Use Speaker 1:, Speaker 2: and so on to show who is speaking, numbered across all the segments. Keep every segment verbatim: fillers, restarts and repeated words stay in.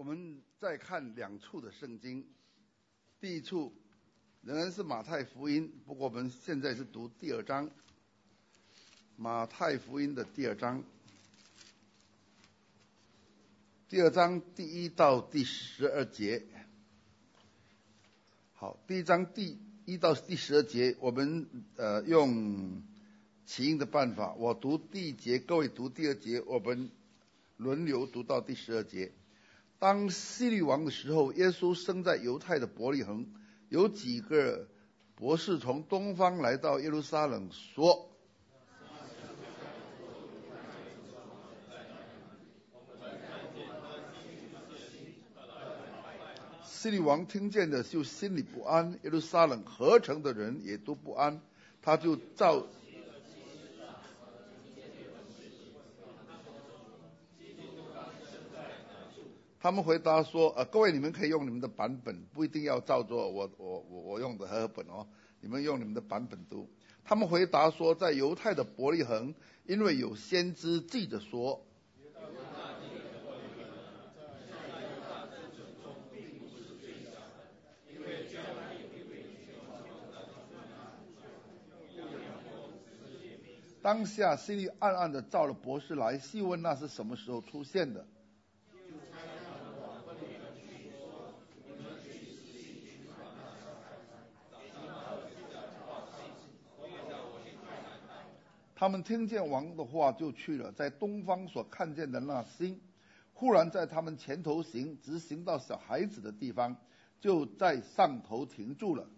Speaker 1: 我们再看两处的圣经，第一处仍然是马太福音，不过我们现在是读第二章，马太福音的第二章，第二章第一到第十二节。好，第一章第一到第十二节，我们呃用起因的办法，我读第一节，各位读第二节，我们轮流读到第十二节。当希律王的时候，耶稣生在犹太的伯利恒，有几个博士从东方来到耶路撒冷，说：希律王听见的就心里不安，耶路撒冷合城的人也都不安，他就照他们回答说：呃，各位你们可以用你们的版本，不一定要照着我我我我用的和合本哦，你们用你们的版本读。他们回答说，在犹太的伯利恒，因为有先知记着说，当下希律暗暗的召了博士来，细问那是什么时候出现的。他们听见王的话就去了，在东方所看见的那星，忽然在他们前头行，直行到小孩子的地方，就在上头停住了。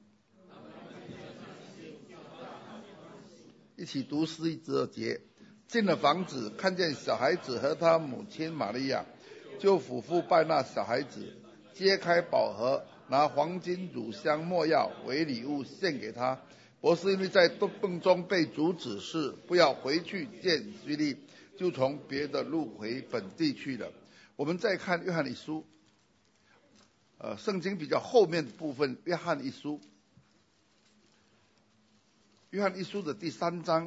Speaker 1: 一起读十一二节。进了房子，看见小孩子和他母亲玛利亚，就俯伏拜那小孩子，揭开宝盒，拿黄金、乳香、没药为礼物献给他。博士因为在洞中被主指示不要回去见希律，就从别的路回本地去了。我们再看约翰一书，呃，圣经比较后面的部分，约翰一书，约翰一书的第三章，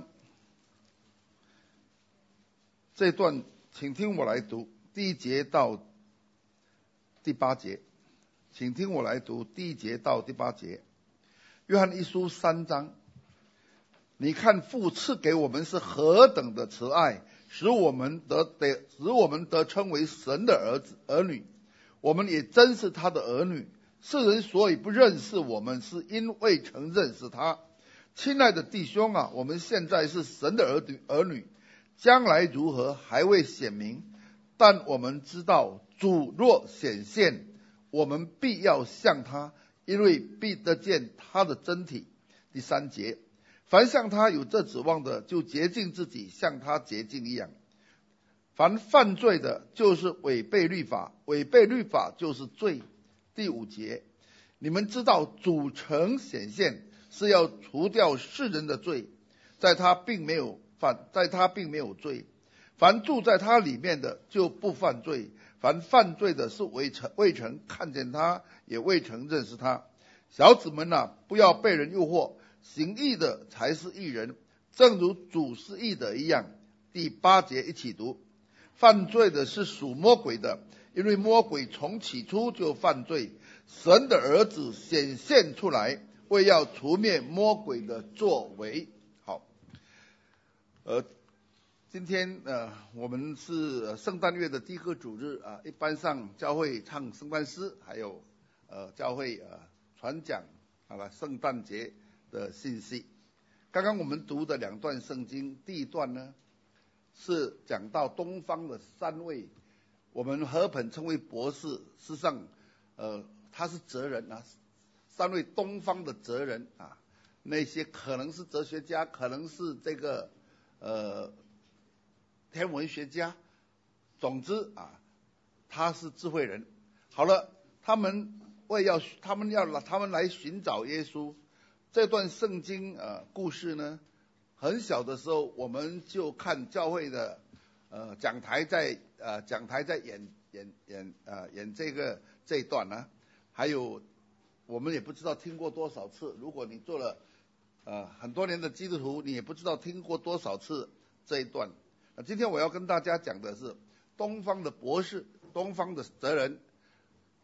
Speaker 1: 这段请听我来读，第一节到第八节，请听我来读第一节到第八节。约翰一书三章，你看父赐给我们是何等的慈爱，使我们得得使我们得称为神的儿子儿女，我们也真是他的儿女。世人所以不认识我们，是因为曾认识他。亲爱的弟兄啊，我们现在是神的儿女儿女，将来如何还未显明，但我们知道主若显现，我们必要向他，因为必得见他的真体。第三节，凡向他有这指望的，就洁净自己，像他洁净一样。凡犯罪的，就是违背律法，违背律法就是罪。第五节，你们知道主曾显现，是要除掉世人的罪，在他并没有犯，在他并没有罪。凡住在他里面的，就不犯罪。凡犯罪的，是未曾未曾看见他，也未曾认识他。小子们啊，不要被人诱惑，行义的才是义人，正如主是义的一样。第八节一起读。犯罪的是属魔鬼的，因为魔鬼从起初就犯罪。神的儿子显现出来，为要除灭魔鬼的作为。好，呃。今天呃，我们是圣诞月的第一个主日啊，一般上教会唱圣诞诗，还有呃教会呃传讲好吧圣诞节的信息。刚刚我们读的两段圣经，第一段呢是讲到东方的三位，我们和本称为博士，事实上呃他是哲人啊，三位东方的哲人啊，那些可能是哲学家，可能是这个呃。天文学家，总之啊，他是智慧人。好了，他们为要他们要他们来寻找耶稣。这段圣经呃故事呢，很小的时候我们就看教会的呃讲台在呃讲台在演演演呃演这个这一段呢、啊，还有我们也不知道听过多少次。如果你做了呃很多年的基督徒，你也不知道听过多少次这一段。今天我要跟大家讲的是东方的博士，东方的哲人，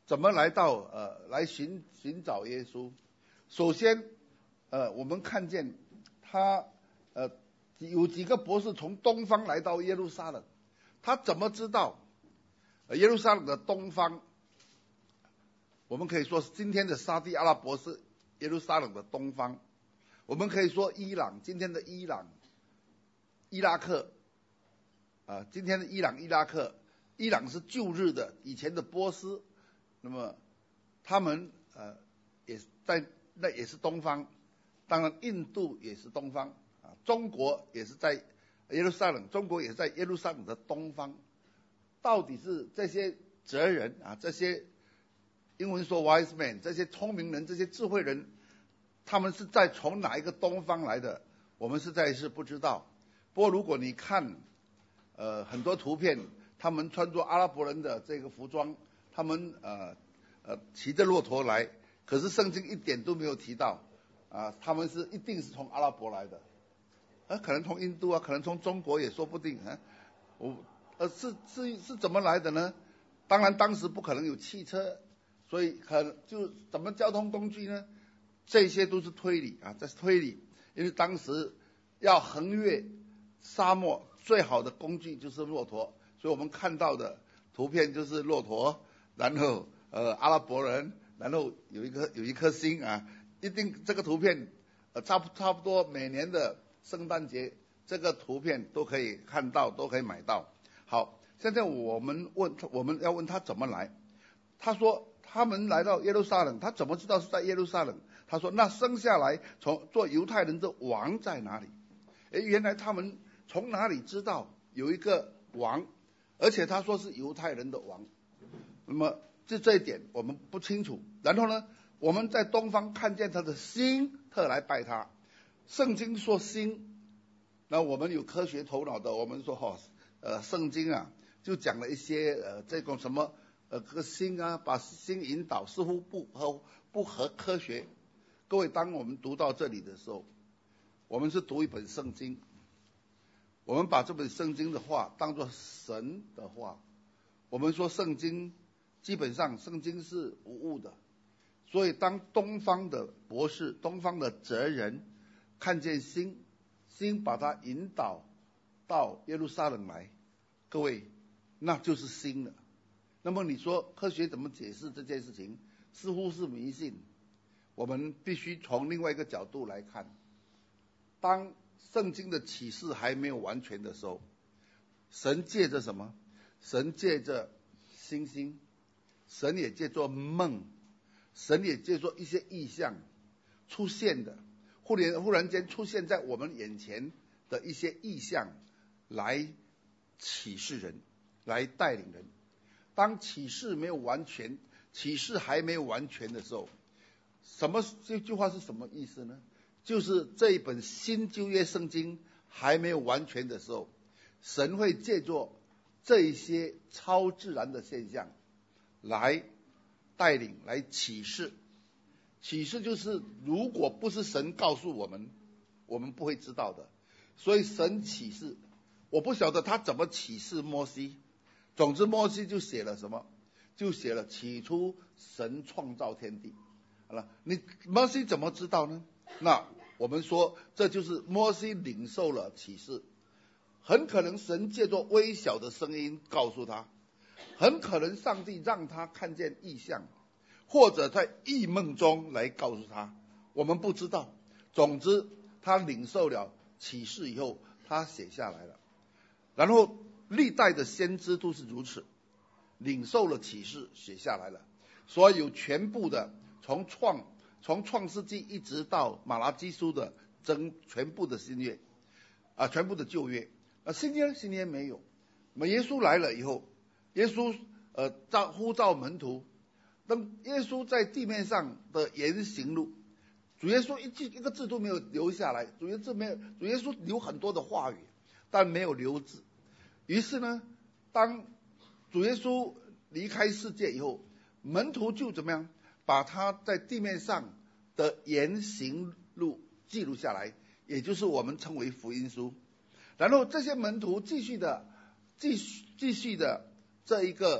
Speaker 1: 怎么来到呃来寻寻找耶稣？首先，呃，我们看见他呃有几个博士从东方来到耶路撒冷，他怎么知道耶路撒冷的东方？我们可以说是今天的沙地阿拉伯是耶路撒冷的东方，我们可以说伊朗，今天的伊朗、伊拉克，啊、呃，今天的伊朗、伊拉克，伊朗是旧日的以前的波斯，那么他们呃也在那也是东方，当然印度也是东方啊，中国也是在耶路撒冷，中国也是在耶路撒冷的东方，到底是这些哲人啊，这些英文说 wise men， 这些聪明人，这些智慧人，他们是在从哪一个东方来的？我们实在是不知道。不过如果你看呃很多图片，他们穿着阿拉伯人的这个服装，他们呃呃骑着骆驼来，可是圣经一点都没有提到啊，他们是一定是从阿拉伯来的，啊，可能从印度啊，可能从中国也说不定啊。我呃是是是怎么来的呢？当然当时不可能有汽车，所以可能就怎么交通工具呢？这些都是推理啊，这是推理，因为当时要横越沙漠，最好的工具就是骆驼，所以我们看到的图片就是骆驼，然后呃阿拉伯人，然后有一颗有一颗星啊，一定这个图片呃差不差不多每年的圣诞节这个图片都可以看到，都可以买到。好，现在我们问我们要问他怎么来，他说他们来到耶路撒冷，他怎么知道是在耶路撒冷？他说那生下来从做犹太人的王在哪里？诶，原来他们从哪里知道有一个王，而且他说是犹太人的王，那么就这一点我们不清楚。然后呢，我们在东方看见他的星，特来拜他。圣经说星，那我们有科学头脑的，我们说哈、哦，呃，圣经啊就讲了一些呃这种什么呃个星啊，把星引导，似乎不合不合科学。各位，当我们读到这里的时候，我们是读一本圣经，我们把这本圣经的话当作神的话。我们说圣经基本上圣经是无误的，所以当东方的博士、东方的哲人看见星，星把它引导到耶路撒冷来，各位，那就是星了。那么你说科学怎么解释这件事情？似乎是迷信。我们必须从另外一个角度来看，当圣经的启示还没有完全的时候，神借着什么？神借着星星，神也借着梦，神也借着一些意象出现的，忽然忽然间出现在我们眼前的一些意象，来启示人，来带领人。当启示没有完全，启示还没有完全的时候，什么这句话是什么意思呢？就是这一本新旧约圣经还没有完全的时候，神会借着这一些超自然的现象来带领，来启示。启示就是如果不是神告诉我们，我们不会知道的。所以神启示，我不晓得他怎么启示摩西。总之摩西就写了什么？就写了起初神创造天地。好了，你摩西怎么知道呢？那我们说这就是摩西领受了启示，很可能神借着微小的声音告诉他，很可能上帝让他看见异象，或者在异梦中来告诉他，我们不知道。总之他领受了启示以后，他写下来了。然后历代的先知都是如此，领受了启示写下来了。所以有全部的从创从创世纪一直到马拉基书的整全部的新约啊，全部的旧约啊，新约新约没有。那么耶稣来了以后，耶稣呃召呼召门徒，当耶稣在地面上的言行路，主耶稣一句一个字都没有留下来，主耶稣没有，主耶稣留很多的话语，但没有留字。于是呢，当主耶稣离开世界以后，门徒就怎么样？把他在地面上的言行录记录下来，也就是我们称为福音书。然后这些门徒继续的、继续、继续的这一个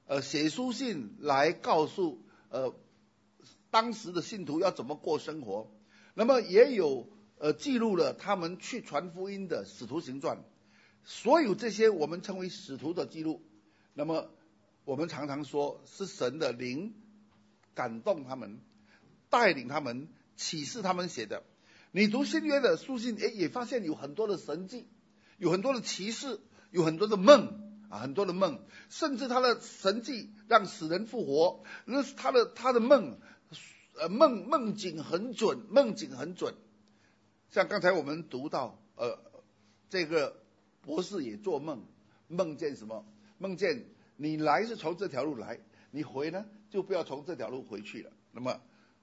Speaker 1: 呃写书信来告诉呃当时的信徒要怎么过生活。那么也有呃记录了他们去传福音的使徒行传，所有这些我们称为使徒的记录。那么我们常常说是神的灵感动他们，带领他们，启示他们写的。你读新约的书信，诶，也发现有很多的神迹，有很多的奇事，有很多的梦啊，很多的梦，甚至他的神迹让死人复活，那是他的他的梦，呃梦梦境很准，梦境很准。像刚才我们读到，呃，这个博士也做梦，梦见什么？梦见你来是从这条路来，你回呢就不要从这条路回去了。那么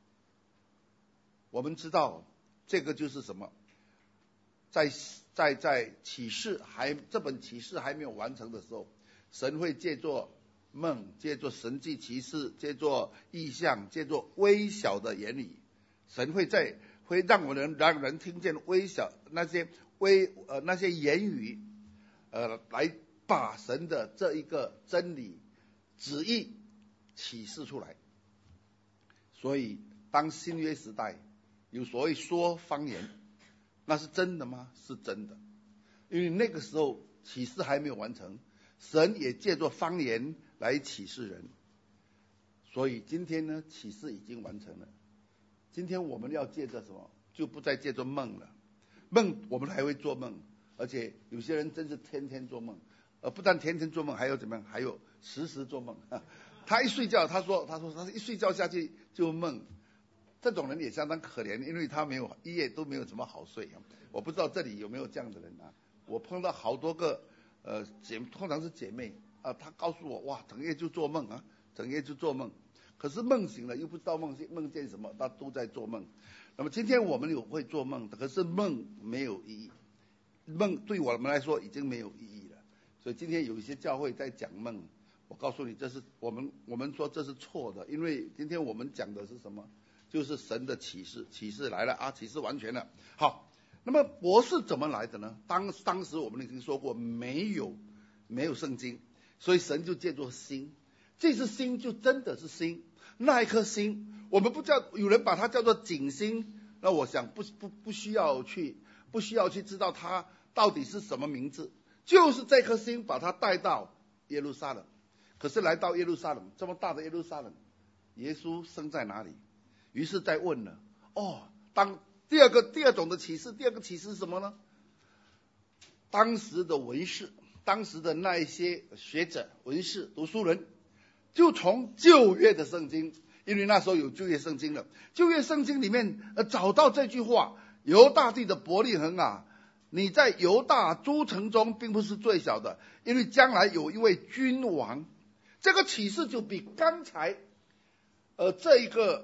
Speaker 1: 我们知道这个就是什么？在在在启示还这本启示还没有完成的时候，神会借作梦，借作神迹奇事，借作异象，借作微小的言语，神会在会让我们让人听见微小那些微呃那些言语，呃来把神的这一个真理旨意启示出来。所以当新约时代有所谓说方言，那是真的吗？是真的，因为那个时候启示还没有完成，神也借着方言来启示人。所以今天呢，启示已经完成了。今天我们要借着什么？就不再借着梦了。梦我们还会做梦，而且有些人真是天天做梦，呃，不但天天做梦，还有怎么样？还有时时做梦。他一睡觉，他说他说他一睡觉下去就梦。这种人也相当可怜，因为他没有一夜都没有怎么好睡。我不知道这里有没有这样的人啊？我碰到好多个呃姐，通常是姐妹啊，她告诉我，哇，整夜就做梦啊，整夜就做梦。可是梦醒了又不知道梦梦见什么，她都在做梦。那么今天我们有会做梦，可是梦没有意义，梦对我们来说已经没有意义了。所以今天有一些教会在讲梦，我告诉你，这是我们我们说这是错的，因为今天我们讲的是什么？就是神的启示，启示来了啊，启示完全了。好，那么博士怎么来的呢？当当时我们已经说过，没有没有圣经，所以神就借作心，这次心就真的是心，那一颗心，我们不叫有人把它叫做景心，那我想不不不需要去不需要去知道它到底是什么名字，就是这颗心把它带到耶路撒冷。可是来到耶路撒冷，这么大的耶路撒冷，耶稣生在哪里？于是再问了，哦，当第二个第二种的启示，第二个启示是什么呢？当时的文士，当时的那一些学者、文士、读书人，就从旧约的圣经，因为那时候有旧约圣经了，旧约圣经里面呃找到这句话：犹大地的伯利恒啊，你在犹大诸城中并不是最小的，因为将来有一位君王。这个启示就比刚才呃这一个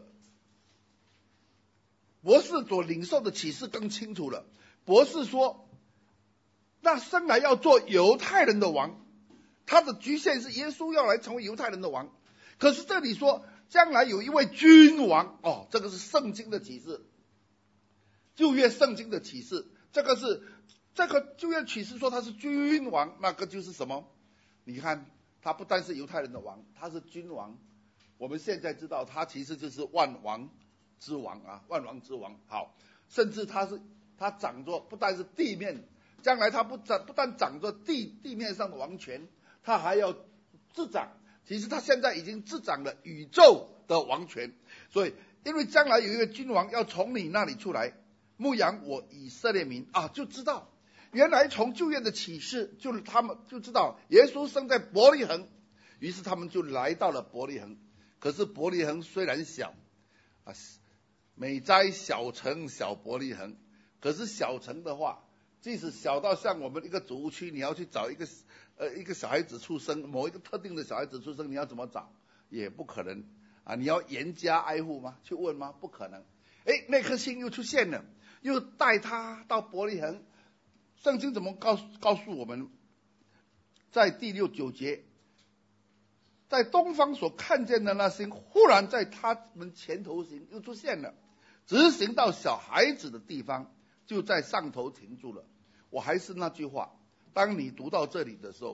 Speaker 1: 博士所领受的启示更清楚了。博士说，那生来要做犹太人的王，他的局限是耶稣要来成为犹太人的王。可是这里说将来有一位君王，哦，这个是圣经的启示，旧约圣经的启示，这个是这个旧约启示说他是君王，那个就是什么？你看，他不单是犹太人的王，他是君王。我们现在知道他其实就是万王之王啊，万王之王。好，甚至他是他掌着不但是地面，将来他不掌不但掌着地地面上的王权，他还要执掌。其实他现在已经执掌了宇宙的王权。所以，因为将来有一个君王要从你那里出来，牧养我以色列民啊，就知道原来从旧约的启示，就是他们就知道耶稣生在伯利恒，于是他们就来到了伯利恒。可是伯利恒虽然小啊，美哉小城小伯利恒，可是小城的话，即使小到像我们一个主屋区，你要去找一个呃一个小孩子出生，某一个特定的小孩子出生，你要怎么找？也不可能啊！你要严加爱护吗？去问吗？不可能。哎，那颗星又出现了，又带他到伯利恒。圣经怎么告诉告诉我们？在第六九节，在东方所看见的那星，忽然在他们前头行，又出现了，直行到小孩子的地方，就在上头停住了。我还是那句话，当你读到这里的时候，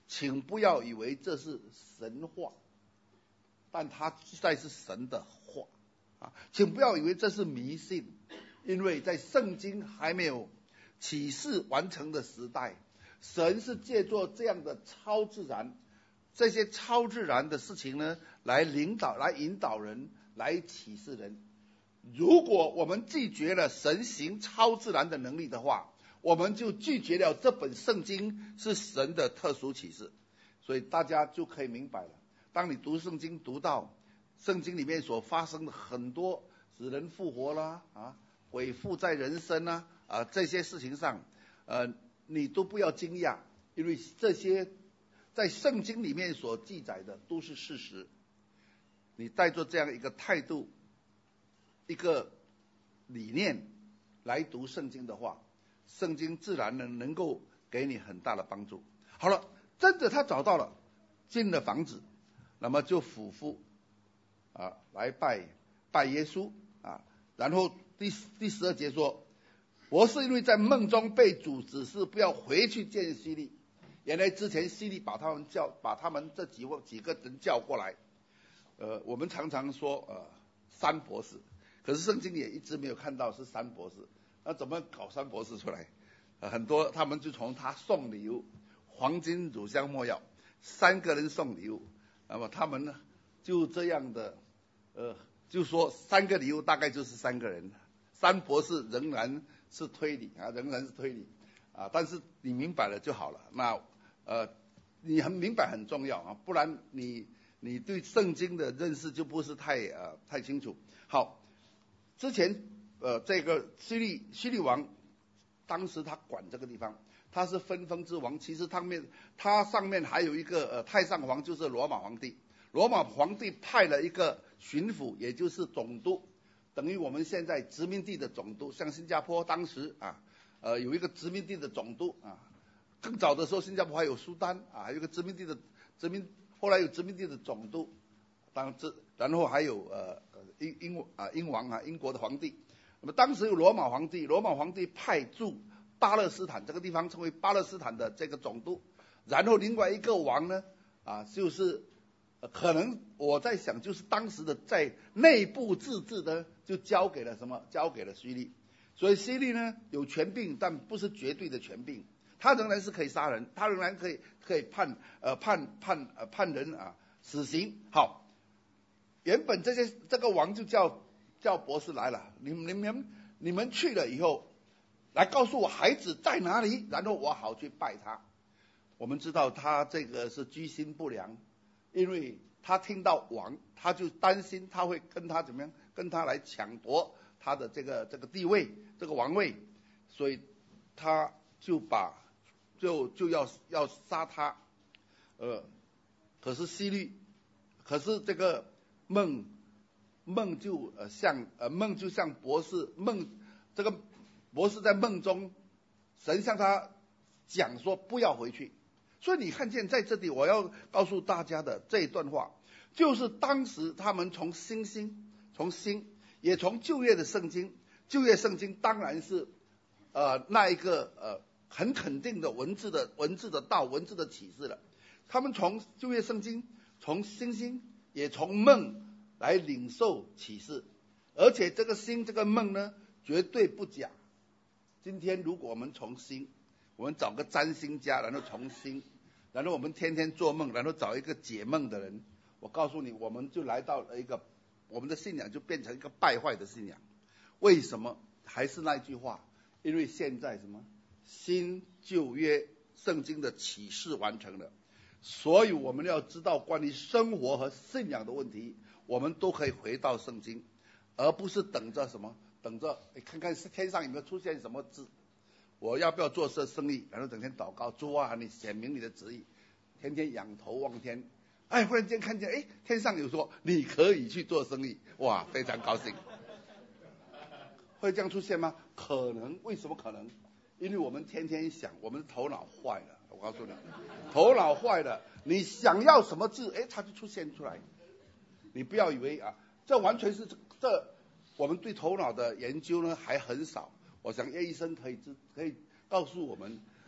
Speaker 1: 请不要以为这是神话，但它实在是神的话啊！请不要以为这是迷信，因为在圣经还没有启示完成的时代，神是借助这样的超自然，这些超自然的事情呢，来领导、来引导人、来启示人。如果我们拒绝了神行超自然的能力的话，我们就拒绝了这本圣经是神的特殊启示。所以大家就可以明白了，当你读圣经读到圣经里面所发生的很多死人复活啦啊鬼附在人身啊啊这些事情上，呃你都不要惊讶，因为这些在圣经里面所记载的都是事实。你带着这样一个态度、一个理念来读圣经的话，圣经自然呢能够给你很大的帮助。好了，真的他找到了，进了房子，那么就俯伏啊来拜拜耶稣啊。然后第第十二节说，我是因为在梦中被主指示不要回去见希利。原来之前希利把他们叫把他们这几个几个人叫过来，呃，我们常常说呃三博士，可是圣经也一直没有看到是三博士，那怎么搞三博士出来？呃、很多他们就从他送礼物，黄金、乳香、没药，三个人送礼物，那么他们呢就这样的，呃，就说三个礼物大概就是三个人，三博士仍然是推理啊，仍然是推理啊，但是你明白了就好了。那呃，你很明白很重要啊，不然你你对圣经的认识就不是太呃太清楚。好，之前呃这个希利希利王，当时他管这个地方，他是分封之王。其实他面他上面还有一个呃太上皇，就是罗马皇帝。罗马皇帝派了一个巡抚，也就是总督，等于我们现在殖民地的总督。像新加坡当时啊，呃有一个殖民地的总督啊。更早的时候，新加坡还有苏丹啊，还有一个殖民地的殖民，后来有殖民地的总督，当这然后还有呃英英啊英王啊英国的皇帝。那么当时有罗马皇帝，罗马皇帝派驻巴勒斯坦这个地方称为巴勒斯坦的这个总督，然后另外一个王呢啊就是、呃、可能我在想就是当时的在内部自治呢就交给了什么交给了希利，所以希利呢有权柄，但不是绝对的权柄。他仍然是可以杀人，他仍然可以可以判呃判判呃判人啊死刑。好，原本这些这个王就叫叫博士来了，你们你们你们去了以后，来告诉我孩子在哪里，然后我好去拜他。我们知道他这个是居心不良，因为他听到王，他就担心他会跟他怎么样，跟他来抢夺他的这个这个地位，这个王位，所以他就把。就就要要杀他，呃，可是希律，可是这个梦梦就呃像呃梦就像博士梦，这个博士在梦中，神向他讲说不要回去，所以你看见在这里我要告诉大家的这一段话，就是当时他们从新兴从新也从旧约的圣经，旧约圣经当然是呃那一个呃。很肯定的文字的文字的道文字的启示了，他们从旧约圣经，从星星也从梦来领受启示，而且这个星这个梦呢绝对不假。今天如果我们从星，我们找个占星家，然后从星，然后我们天天做梦，然后找一个解梦的人，我告诉你，我们就来到了一个我们的信仰就变成一个败坏的信仰。为什么？还是那句话，因为现在什么？新旧约圣经的启示完成了，所以我们要知道关于生活和信仰的问题，我们都可以回到圣经，而不是等着什么，等着看看天上有没有出现什么字，我要不要做这生意，然后整天祷告，主啊，你显明你的旨意，天天仰头望天，哎，忽然间看见，哎，天上有说你可以去做生意，哇，非常高兴。会这样出现吗？可能，为什么可能？因为我们天天想，我们头脑坏了。我告诉你，头脑坏了，你想要什么字，哎，它就出现出来。你不要以为啊，这完全是这我们对头脑的研究呢还很少。我想叶医生可以可以告诉我们，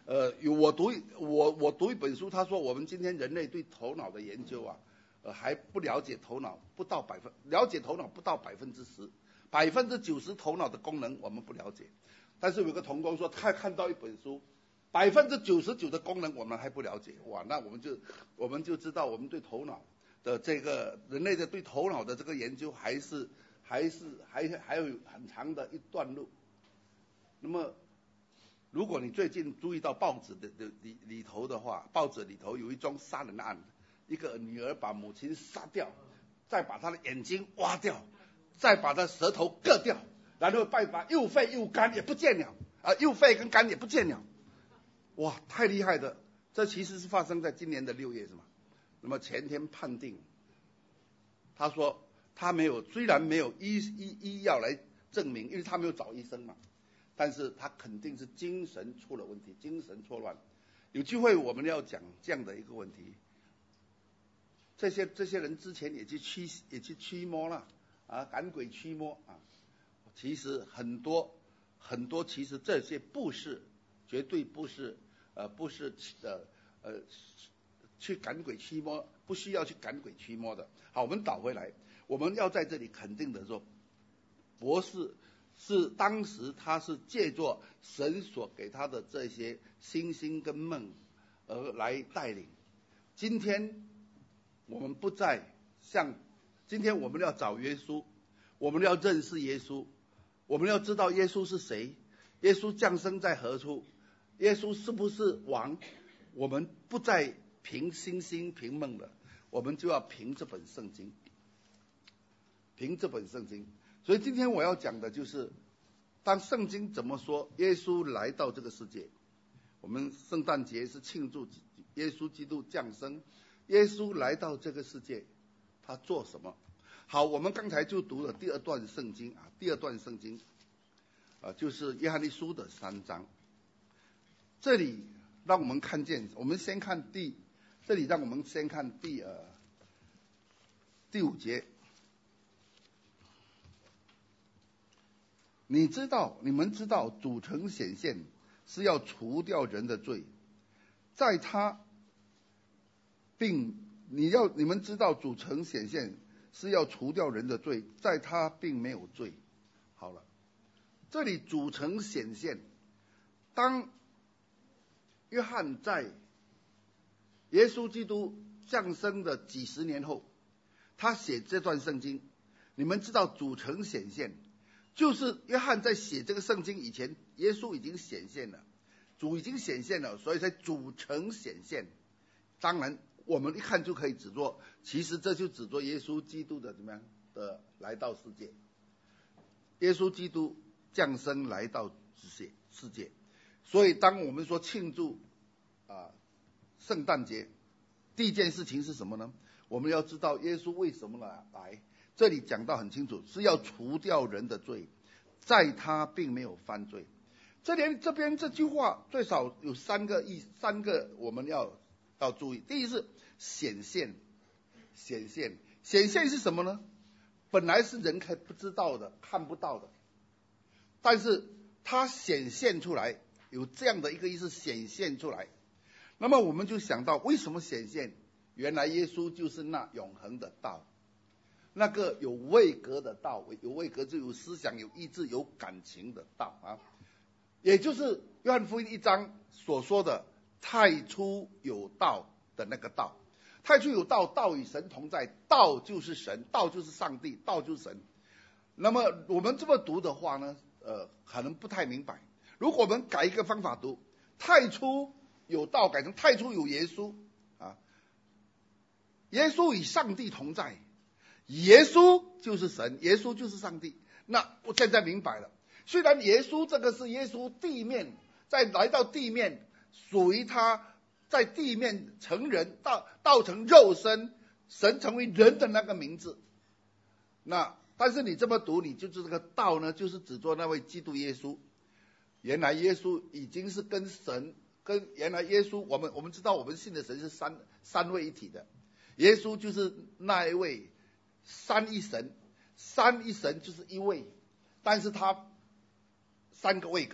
Speaker 2: 呃，有我读我我读一本书，他说我们今天人类对头脑的研究啊，呃还不了解头脑不到百分，了解头脑不到百分之十，百分之九十头脑的功能我们不了解。但是有个同工说他看到一本书，百分之九十九的功能我们还不了解，哇，那我们就我们就知道我们对头脑的这个人类的对头脑的这个研究还是还是还还有很长的一段路。那么如果你最近注意到报纸的的里里头的话，报纸里头有一桩杀人案，一个女儿把母亲杀掉，再把她的眼睛挖掉，再把她舌头割掉，然后再把右肺右肝也不见了啊，右肺跟肝也不见了，哇，太厉害的！这其实是发生在今年的六月是吗？那么前天判定，他说他没有，虽然没有医医医药来证明，因为他没有找医生嘛。但是他肯定是精神出了问题，精神错乱。有机会我们要讲这样的一个问题。这些这些人之前也去驱也去驱魔了啊，赶鬼驱魔啊。其实很多很多，其实这些不是，绝对不是呃不是呃呃去赶鬼驱魔，不需要去赶鬼驱魔的。好，我们倒回来，我们要在这里肯定的说，博士。是当时他是借着神所给他的这些星星跟梦而来带领。今天我们不再像，今天我们要找耶稣，我们要认识耶稣，我们要知道耶稣是谁，耶稣降生在何处，耶稣是不是王，我们不再凭星星凭梦了，我们就要凭这本圣经，凭这本圣经。所以今天我要讲的就是，当圣经怎么说耶稣来到这个世界，我们圣诞节是庆祝耶稣基督降生，耶稣来到这个世界，他做什么？好，我们刚才就读了第二段圣经啊，第二段圣经啊，就是约翰一书的三章。这里让我们看见，我们先看第，这里让我们先看第呃第五节。你知道，你们知道，主曾显现是要除掉人的罪，在他并你要你们知道，主曾显现是要除掉人的罪，在他并没有罪。好了，这里主曾显现，当约翰在耶稣基督降生的几十年后，他写这段圣经，你们知道主曾显现。就是约翰在写这个圣经以前，耶稣已经显现了，主已经显现了，所以才主曾显现。当然，我们一看就可以指作，其实这就指作耶稣基督的怎么样的来到世界。耶稣基督降生来到世界，世界。所以，当我们说庆祝啊圣诞节，第一件事情是什么呢？我们要知道耶稣为什么来。这里讲到很清楚，是要除掉人的罪，在他并没有犯罪。这里这边这句话最少有三个意，三个我们要要注意。第一是显现，显现，显现是什么呢？本来是人还不知道的，看不到的，但是它显现出来，有这样的一个意思，显现出来。那么我们就想到，为什么显现？原来耶稣就是那永恒的道。那个有位格的道，有位格就有思想、有意志、有感情的道啊，也就是约翰福音一章所说的太初有道的那个道。太初有道，道与神同在，道就是神，道就是上帝，道就是神。那么我们这么读的话呢，呃，可能不太明白。如果我们改一个方法读，太初有道改成太初有耶稣啊，耶稣与上帝同在。耶稣就是神，耶稣就是上帝。那我现在明白了，虽然耶稣这个是耶稣地面，在来到地面，属于他在地面成人，道道成肉身，神成为人的那个名字。那但是你这么读，你就是这个道呢，就是指作那位基督耶稣。原来耶稣已经是跟神，跟原来耶稣，我们我们知道我们信的神是三三位一体的，耶稣就是那一位。三一神，三一神就是一位，但是他三个位格，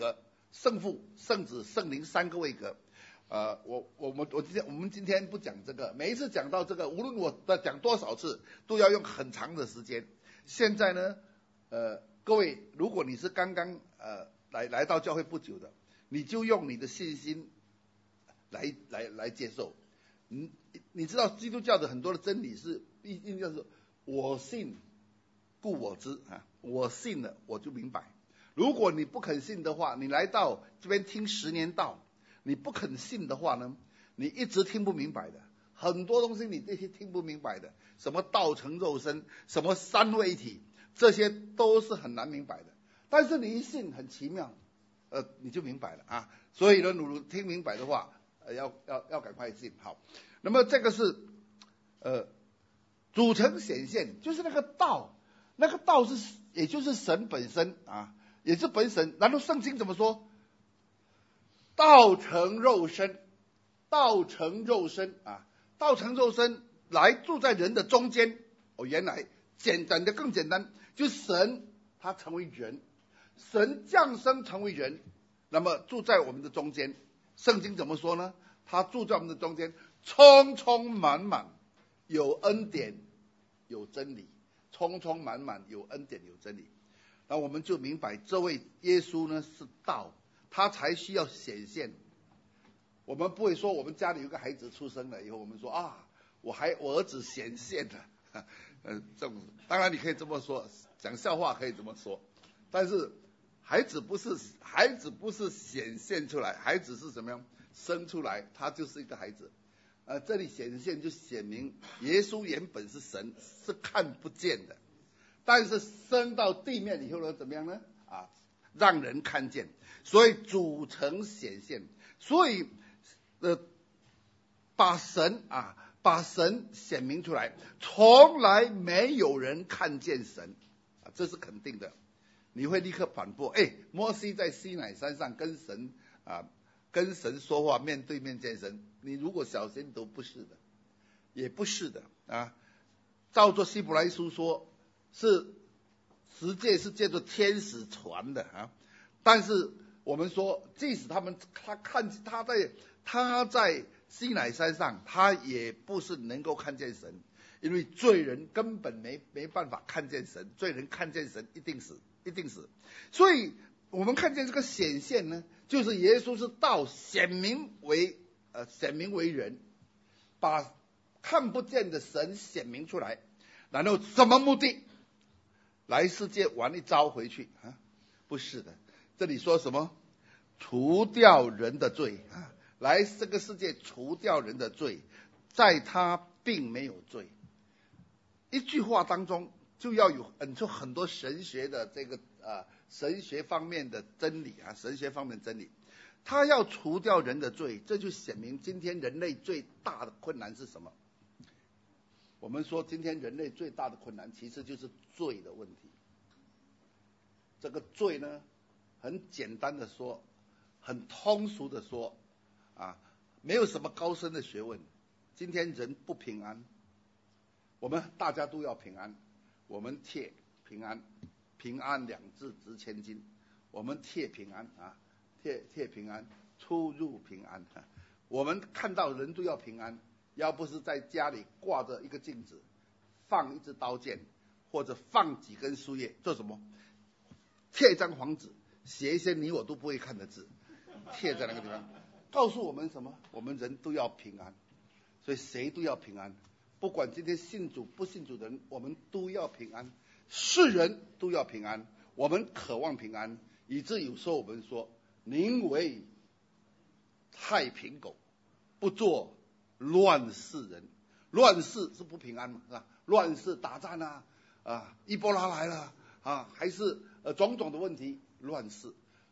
Speaker 1: 圣父、圣子、圣灵三个位格。呃，我我们我今天我们今天不讲这个，每一次讲到这个，无论我的讲多少次，都要用很长的时间。现在呢，呃，各位，如果你是刚刚呃来来到教会不久的，你就用你的信心来来来接受。你你知道基督教的很多的真理是一定就是我信故我知啊，我信了我就明白。如果你不肯信的话，你来到这边听十年道，你不肯信的话呢，你一直听不明白的，很多东西你这些听不明白的，什么道成肉身，什么三位一体，这些都是很难明白的。但是你一信，很奇妙，呃，你就明白了啊。所以呢，如果听明白的话，呃，要要要赶快信。好，那么这个是呃主成显现，就是那个道，那个道是也就是神本身啊。也是本神，然后圣经怎么说？道成肉身，道成肉身啊，道成肉身来住在人的中间。哦，原来简单的更简单，就神他成为人，神降生成为人，那么住在我们的中间。圣经怎么说呢？他住在我们的中间，充充满满，有恩典，有真理，充充满满，有恩典，有真理。那我们就明白，这位耶稣呢是道，他才需要显现。我们不会说我们家里有个孩子出生了以后，我们说啊，我还我儿子显现了，呃，这种当然你可以这么说，讲笑话可以这么说，但是孩子不是孩子不是显现出来，孩子是什么样生出来，他就是一个孩子。呃，这里显现就显明耶稣原本是神，是看不见的。但是升到地面以后呢，怎么样呢？啊，让人看见，所以主成显现，所以呃，把神啊，把神显明出来，从来没有人看见神啊，这是肯定的。你会立刻反驳，哎，摩西在西乃山上跟神啊，跟神说话，面对面见神，你如果小心都不是的，也不是的啊。照做希伯来书说。是十诫是借着天使传的啊，但是我们说，即使他们他看他在他在西乃山上，他也不是能够看见神，因为罪人根本没没办法看见神，罪人看见神一定死，一定死。所以我们看见这个显现呢，就是耶稣是道显明为呃显明为人，把看不见的神显明出来，然后什么目的？来世界玩一招回去啊？不是的，这里说什么？除掉人的罪啊！来这个世界除掉人的罪，在他并没有罪。一句话当中就要有很多很多神学的这个呃神学方面的真理啊，神学方面的真理。他要除掉人的罪，这就显明今天人类最大的困难是什么？我们说今天人类最大的困难其实就是罪的问题。这个罪呢，很简单的说，很通俗的说啊，没有什么高深的学问。今天人不平安，我们大家都要平安，我们贴平安，平安两字值千金，我们贴平安啊，贴贴平安，出入平安。我们看到人都要平安。要不是在家里挂着一个镜子，放一支刀剑，或者放几根树叶，做什么？贴一张黄纸，写一些你我都不会看的字，贴在那个地方，告诉我们什么？我们人都要平安，所以谁都要平安，不管今天信主不信主的人，我们都要平安，世人都要平安，我们渴望平安，以致有时候我们说，宁为太平狗，不做乱世人。乱世是不平安嘛，是吧？乱世打仗啊，啊，伊波拉来了啊，还是呃种种的问题，乱世。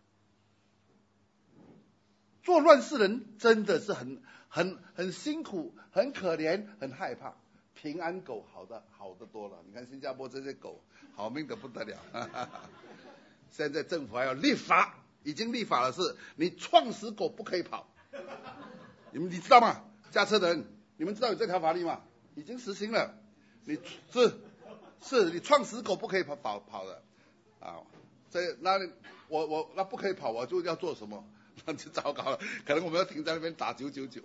Speaker 1: 做乱世人真的是很很很辛苦，很可怜，很害怕。平安狗好的好的多了，你看新加坡这些狗好命的不得了。哈哈哈，现在政府还要立法，已经立法了，是你撞死狗不可以跑。你们你知道吗？驾车的人，你们知道有这条法律吗？已经实行了。你是是你撞死狗不可以跑跑跑的啊！
Speaker 2: 这那我我那不可以跑，我就要做什么？那就糟糕了，可能我们要停在那边打九九九。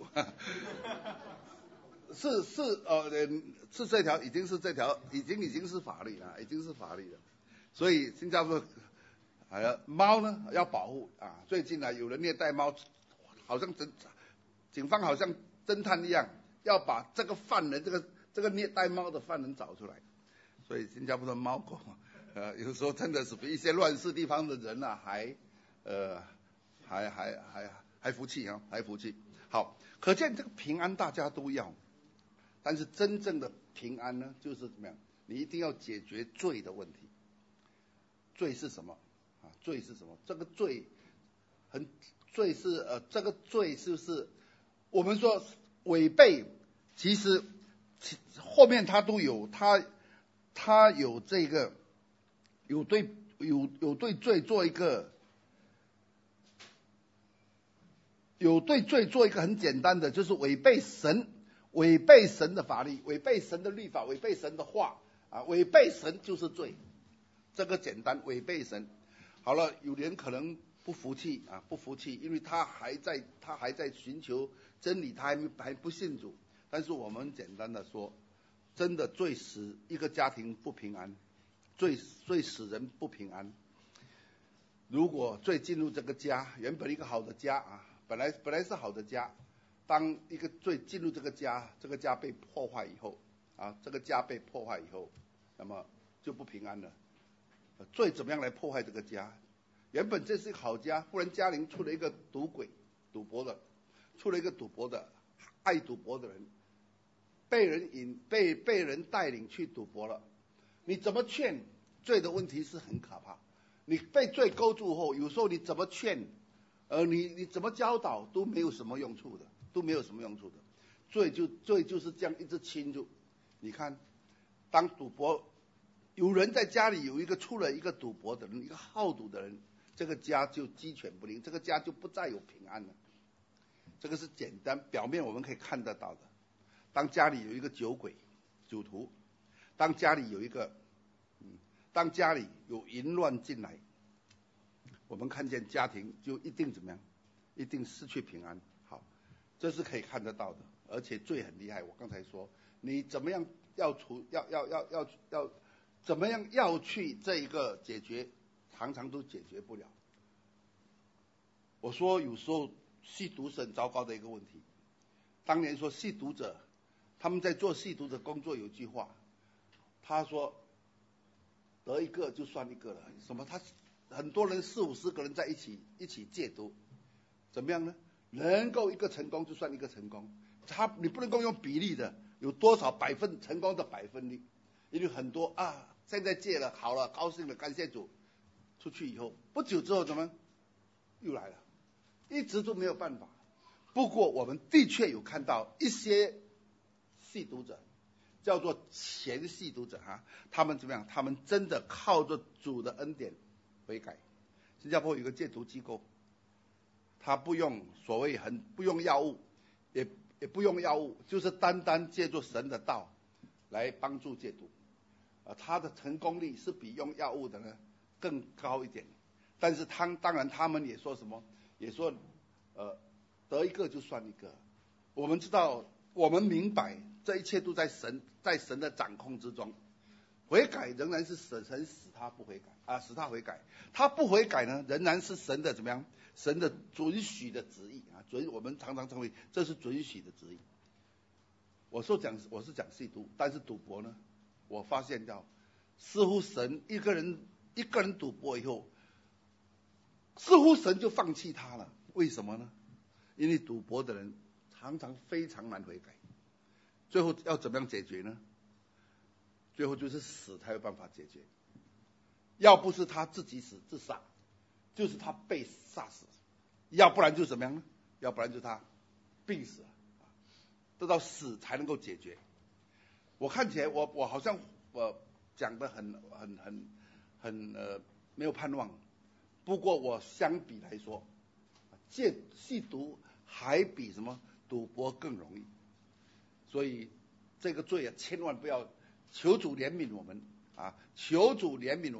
Speaker 2: 是是呃是这条已经是这条已经已经是法律了，已经是法律了。所以新加坡呃猫呢要保护啊。最近呢有人虐待猫，好像侦警方好像侦探一样，要把这个犯人这个这个虐待猫的犯人找出来。所以新加坡的猫狗呃有时候真的是比一些乱世地方的人啊还呃还还还还服气啊，还服气。好，可见这个平安大家都要。但是真正的平安呢，就是怎么样？你一定要解决罪的问题。罪是什么啊？罪是什么？这个罪很罪是呃，这个罪是不是我们说违背？其实其后面它都有，它它有这个有对有有对罪做一个有对罪做一个很简单的，就是违背神。违背神的法律，违背神的律法，违背神的话啊，违背神就是罪，这个简单，违背神。好了，有人可能不服气啊，不服气，因为他还在他还在寻求真理，他还还不信主。但是我们简单的说，真的罪使一个家庭不平安，罪罪使人不平安。如果罪进入这个家，原本一个好的家啊，本来本来是好的家。当一个罪进入这个家，这个家被破坏以后，啊，这个家被破坏以后，那么就不平安了。罪怎么样来破坏这个家？原本这是一个好家，忽然家里出了一个赌鬼、赌博的，出了一个赌博的、爱赌博的人，被人引、被被人带领去赌博了。你怎么劝？罪的问题是很可怕。你被罪勾住后，有时候你怎么劝，呃，你你怎么教导都没有什么用处的。都没有什么用处的，罪就罪就是这样一直侵入。你看，当赌博，有人在家里有一个出了一个赌博的人，一个好赌的人，这个家就鸡犬不宁，这个家就不再有平安了。这个是简单表面我们可以看得到的。当家里有一个酒鬼、酒徒，当家里有一个，嗯，当家里有淫乱进来，我们看见家庭就一定怎么样？一定失去平安。这是可以看得到的，而且罪很厉害。我刚才说，你怎么样要除要要要要要怎么样要去这一个解决，常常都解决不了。我说有时候吸毒是很糟糕的一个问题。当年说吸毒者，他们在做吸毒的工作有句话，他说得一个就算一个了。什么？他很多人四五十个人在一起一起戒毒，怎么样呢？能够一个成功就算一个成功，他你不能够用比例的，有多少百分成功的百分率？因为很多啊，现在戒了好了，高兴了，感谢主，出去以后不久之后怎么又来了，一直都没有办法。不过我们的确有看到一些吸毒者，叫做前吸毒者哈，他们怎么样？他们真的靠着主的恩典悔改。新加坡有个戒毒机构。他不用所谓很不用药物，也也不用药物，就是单单借助神的道来帮助戒毒，啊，他的成功率是比用药物的呢更高一点。但是他当然他们也说什么，也说呃得一个就算一个。我们知道，我们明白这一切都在神在神的掌控之中。悔改仍然是神神使他不悔改啊，使他悔改。他不悔改呢，仍然是神的怎么样？神的准许的旨意啊，准我们常常称为这是准许的旨意。我说讲我是讲吸毒，但是赌博呢，我发现到似乎神一个人一个人赌博以后，似乎神就放弃他了。为什么呢？因为赌博的人常常非常难悔改，最后要怎么样解决呢？最后就是死才有办法解决。要不是他自己死自杀，就是他被杀死，要不然就怎么样呢？要不然就他病死了，得到死才能够解决。我看起来我我好像我讲的很很很很呃没有盼望，不过我相比来说，戒吸毒还比什么赌博更容易，所以这个罪啊，千万不要，求主怜悯我们啊，求主怜悯我们，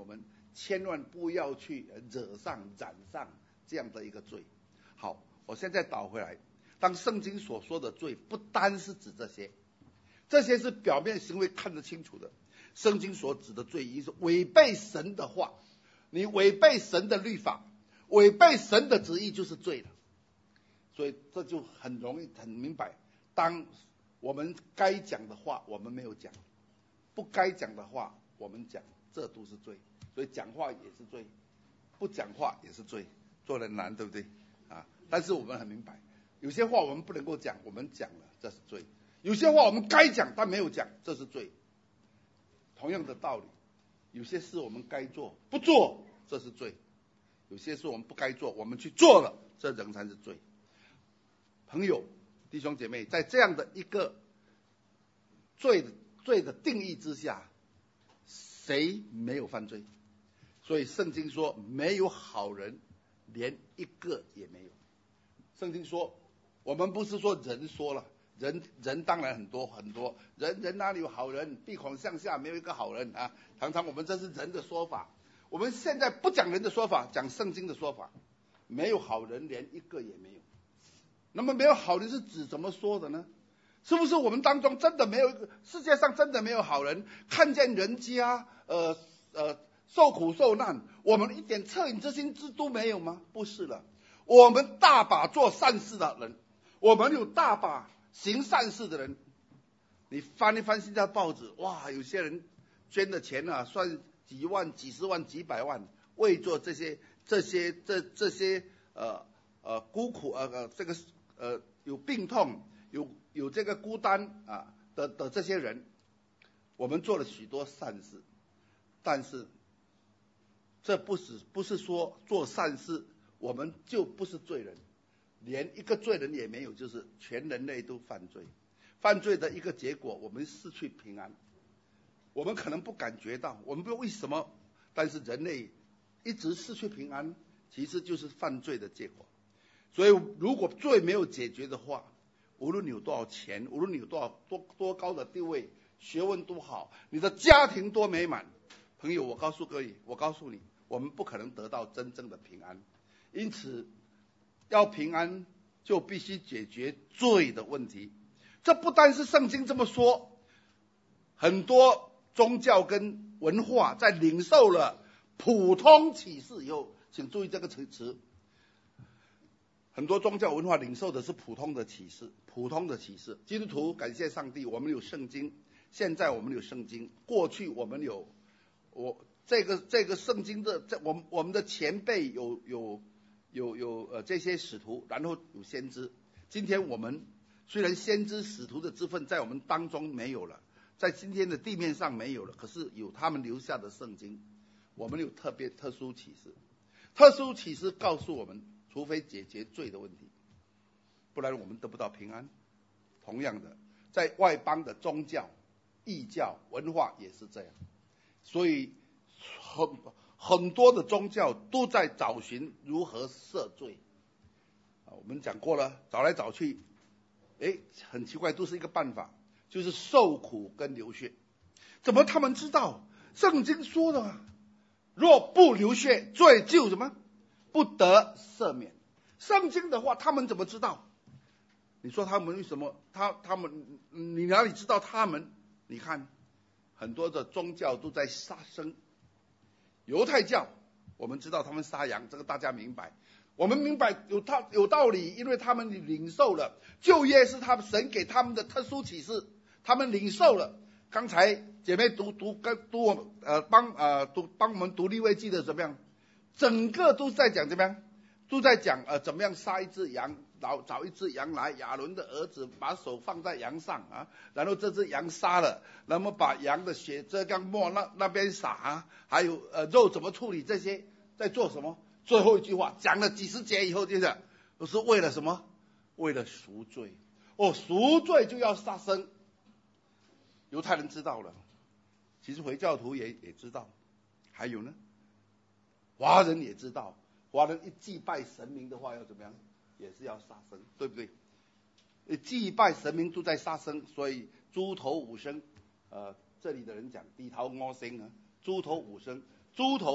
Speaker 2: 千万不要去惹上染上这样的一个罪。好，我现在倒回来，当圣经所说的罪，不单是指这些，这些是表面行为看得清楚的。圣经所指的罪，也是违背神的话，你违背神的律法，违背神的旨意就是罪了。所以这就很容易很明白，当我们该讲的话我们没有讲，不该讲的话我们讲，这都是罪。所以讲话也是罪，不讲话也是罪，做人难，对不对啊？但是我们很明白，有些话我们不能够讲，我们讲了，这是罪；有些话我们该讲但没有讲，这是罪。同样的道理，有些事我们该做不做，这是罪；有些事我们不该做，我们去做了，这仍然是罪。朋友、弟兄姐妹，在这样的一个罪的罪的定义之下，谁没有犯罪？所以圣经说没有好人，连一个也没有。圣经说，我们不是说人说了，人人当然很多很多，人人哪里有好人？鼻孔向下没有一个好人啊！常常我们这是人的说法，我们现在不讲人的说法，讲圣经的说法，没有好人，连一个也没有。那么没有好人是指怎么说的呢？是不是我们当中真的没有一个，世界上真的没有好人？看见人家呃呃受苦受难，我们一点恻隐之心之都没有吗？不是了，我们大把做善事的人，我们有大把行善事的人。你翻一翻现在报纸，哇，有些人捐的钱啊，算几万、几十万、几百万，为做这些、这些、这这些呃呃孤苦呃呃这个呃有病痛、有有这个孤单啊的的这些人，我们做了许多善事，但是这不是不是说做善事我们就不是罪人，连一个罪人也没有，就是全人类都犯罪。犯罪的一个结果，我们失去平安。我们可能不感觉到，我们不知道为什么，但是人类一直失去平安，其实就是犯罪的结果。所以如果罪没有解决的话，无论你有多少钱，无论你有多少多多高的地位，学问多好，你的家庭多美满，朋友，我告诉各位，我告诉你，我们不可能得到真正的平安。因此，要平安就必须解决罪的问题。这不单是圣经这么说，很多宗教跟文化在领受了普通启示以后，请注意这个词，很多宗教文化领受的是普通的启示，普通的启示。基督徒感谢上帝，我们有圣经，现在我们有圣经，过去我们有我这个这个圣经的，这我们我们的前辈有有有有呃这些使徒，然后有先知。今天我们虽然先知使徒的之分在我们当中没有了，在今天的地面上没有了，可是有他们留下的圣经，我们有特别特殊启示。特殊启示告诉我们，除非解决罪的问题，不然我们得不到平安。同样的，在外邦的宗教、异教文化也是这样，所以很很多的宗教都在找寻如何赦罪。我们讲过了，找来找去，哎，很奇怪，都是一个办法，就是受苦跟流血。怎么他们知道？圣经说的啊，若不流血，罪就什么不得赦免。圣经的话，他们怎么知道？你说他们为什么？他他们，你哪里知道他们？你看，很多的宗教都在杀生。犹太教，我们知道他们杀羊，这个大家明白。我们明白有他有道理，因为他们领受了旧约是他们神给他们的特殊启示，他们领受了。刚才姐妹读读跟读我呃帮呃读帮我们读利未记的怎么样？整个都在讲怎么样？都在讲呃怎么样杀一只羊，找找一只羊来，亚伦的儿子把手放在羊上啊，然后这只羊杀了，然后把羊的血这样抹那那边撒啊，还有呃肉怎么处理，这些在做什么？最后一句话讲了几十节以后，就是都是为了什么？为了赎罪。哦，赎罪就要杀生。犹太人知道了，其实回教徒也也知道，还有呢，华人也知道，华人一祭拜神明的话要怎么样？也是要杀生，对不对？祭拜神明都在杀生，所以猪头五牲，呃，这里的人讲地头五牲啊，猪头五牲，猪头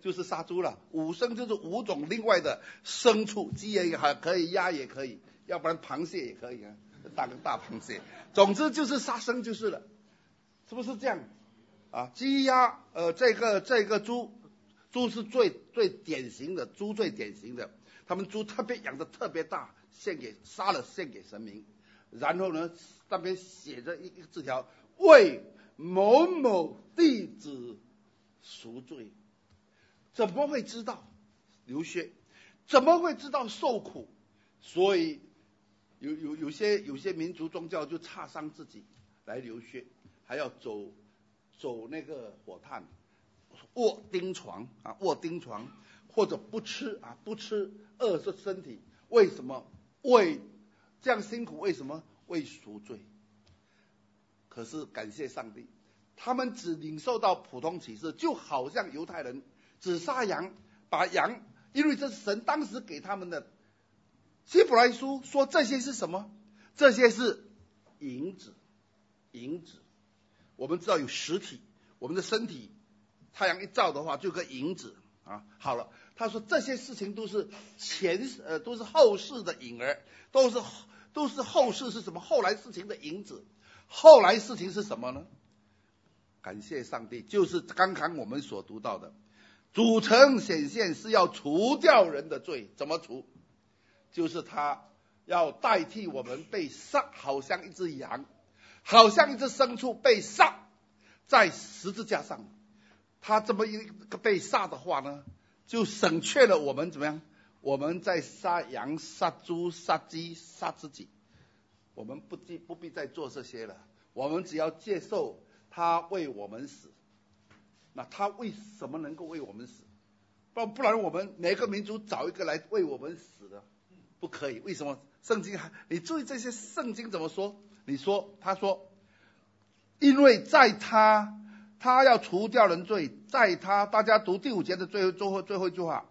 Speaker 2: 就是杀猪了，五牲就是五种另外的牲畜，鸡也还可以，鸭也可以，要不然螃蟹也可以啊，大个大螃蟹。总之就是杀生就是了，是不是这样？啊，鸡鸭呃这个这个猪，猪是最最典型的，猪最典型的，他们猪特别养的特别大，献给杀了献给神明，然后呢那边写着一个字条，为某某弟子赎罪。怎么会知道流血？怎么会知道受苦？所以有有有些有些民族宗教就插上自己来流血，还要走走那个火炭，卧钉床啊，卧钉床，或者不吃啊，不吃饿着身体。为什么？为这样辛苦？为什么？为赎罪。可是感谢上帝，他们只领受到普通启示，就好像犹太人只杀羊，把羊，因为这是神当时给他们的。希伯来书说这些是什么？这些是银子，银子。我们知道有实体，我们的身体，太阳一照的话，就有个银子啊。好了，他说这些事情都是前呃都是后世的影儿，都是都是后世是什么？后来事情的影子。后来事情是什么呢？感谢上帝，就是刚刚我们所读到的，主城显现是要除掉人的罪。怎么除？就是他要代替我们被杀，好像一只羊，好像一只牲畜被杀在十字架上。他这么一个被杀的话呢，就省却了我们怎么样？我们在杀羊、杀猪、杀鸡、杀自己。我们不必不必再做这些了，我们只要接受他为我们死。那他为什么能够为我们死？不不然我们每个民族找一个来为我们死的，不可以。为什么？圣经还你注意这些圣经怎么说？你说他说，因为在他他要除掉人罪，在他大家读第五节的最后最后最后一句话。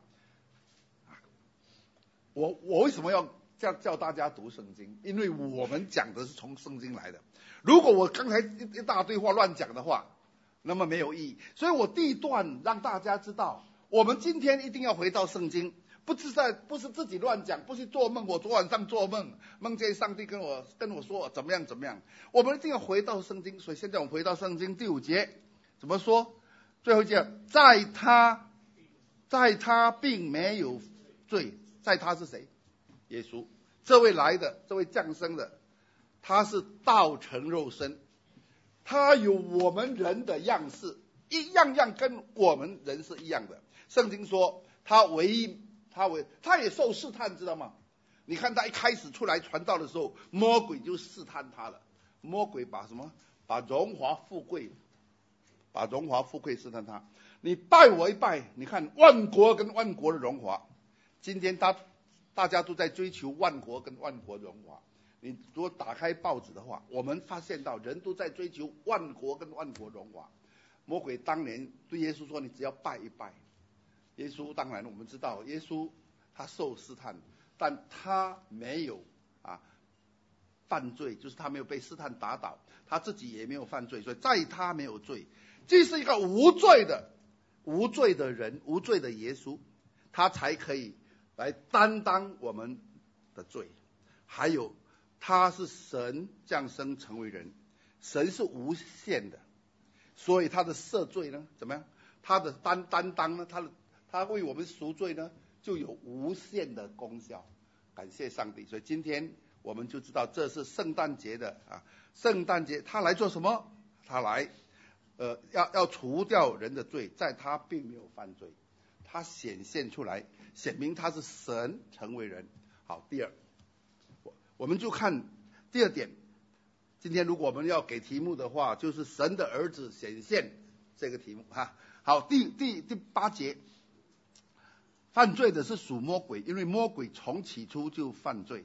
Speaker 2: 我我为什么要叫叫大家读圣经？因为我们讲的是从圣经来的。如果我刚才一一大堆话乱讲的话，那么没有意义。所以我第一段让大家知道，我们今天一定要回到圣经，不是在不是自己乱讲，不是做梦。我昨晚上做梦，梦见上帝跟我跟我说怎么样怎么样。我们一定要回到圣经。所以现在我们回到圣经第五节，怎么说？最后一节，在他，在他并没有罪。在他是谁？耶稣，这位来的，这位降生的，他是道成肉身，他有我们人的样式，一样样跟我们人是一样的。圣经说他唯一，他为他也受试探，知道吗？你看他一开始出来传道的时候，魔鬼就试探他了。魔鬼把什么？把荣华富贵，把荣华富贵试探他。你拜我一拜，你看万国跟万国的荣华。今天他大家都在追求万国跟万国荣华。你如果打开报纸的话，我们发现到人都在追求万国跟万国荣华。魔鬼当年对耶稣说：“你只要拜一拜。”耶稣当然我们知道，耶稣他受试探，但他没有啊犯罪，就是他没有被试探打倒，他自己也没有犯罪，所以在他没有罪。这是一个无罪的、无罪的人，无罪的耶稣，他才可以来担当我们的罪。还有他是神降生成为人，神是无限的，所以他的赦罪呢怎么样？他的担担当呢，他的他为我们赎罪呢，就有无限的功效。感谢上帝！所以今天我们就知道这是圣诞节的啊，圣诞节他来做什么？他来呃要要除掉人的罪，在他并没有犯罪，他显现出来，显明他是神成为人。好，第二，我们就看第二点。今天如果我们要给题目的话，就是神的儿子显现这个题目哈。好，第第第八节，犯罪的是属魔鬼，因为魔鬼从起初就犯罪。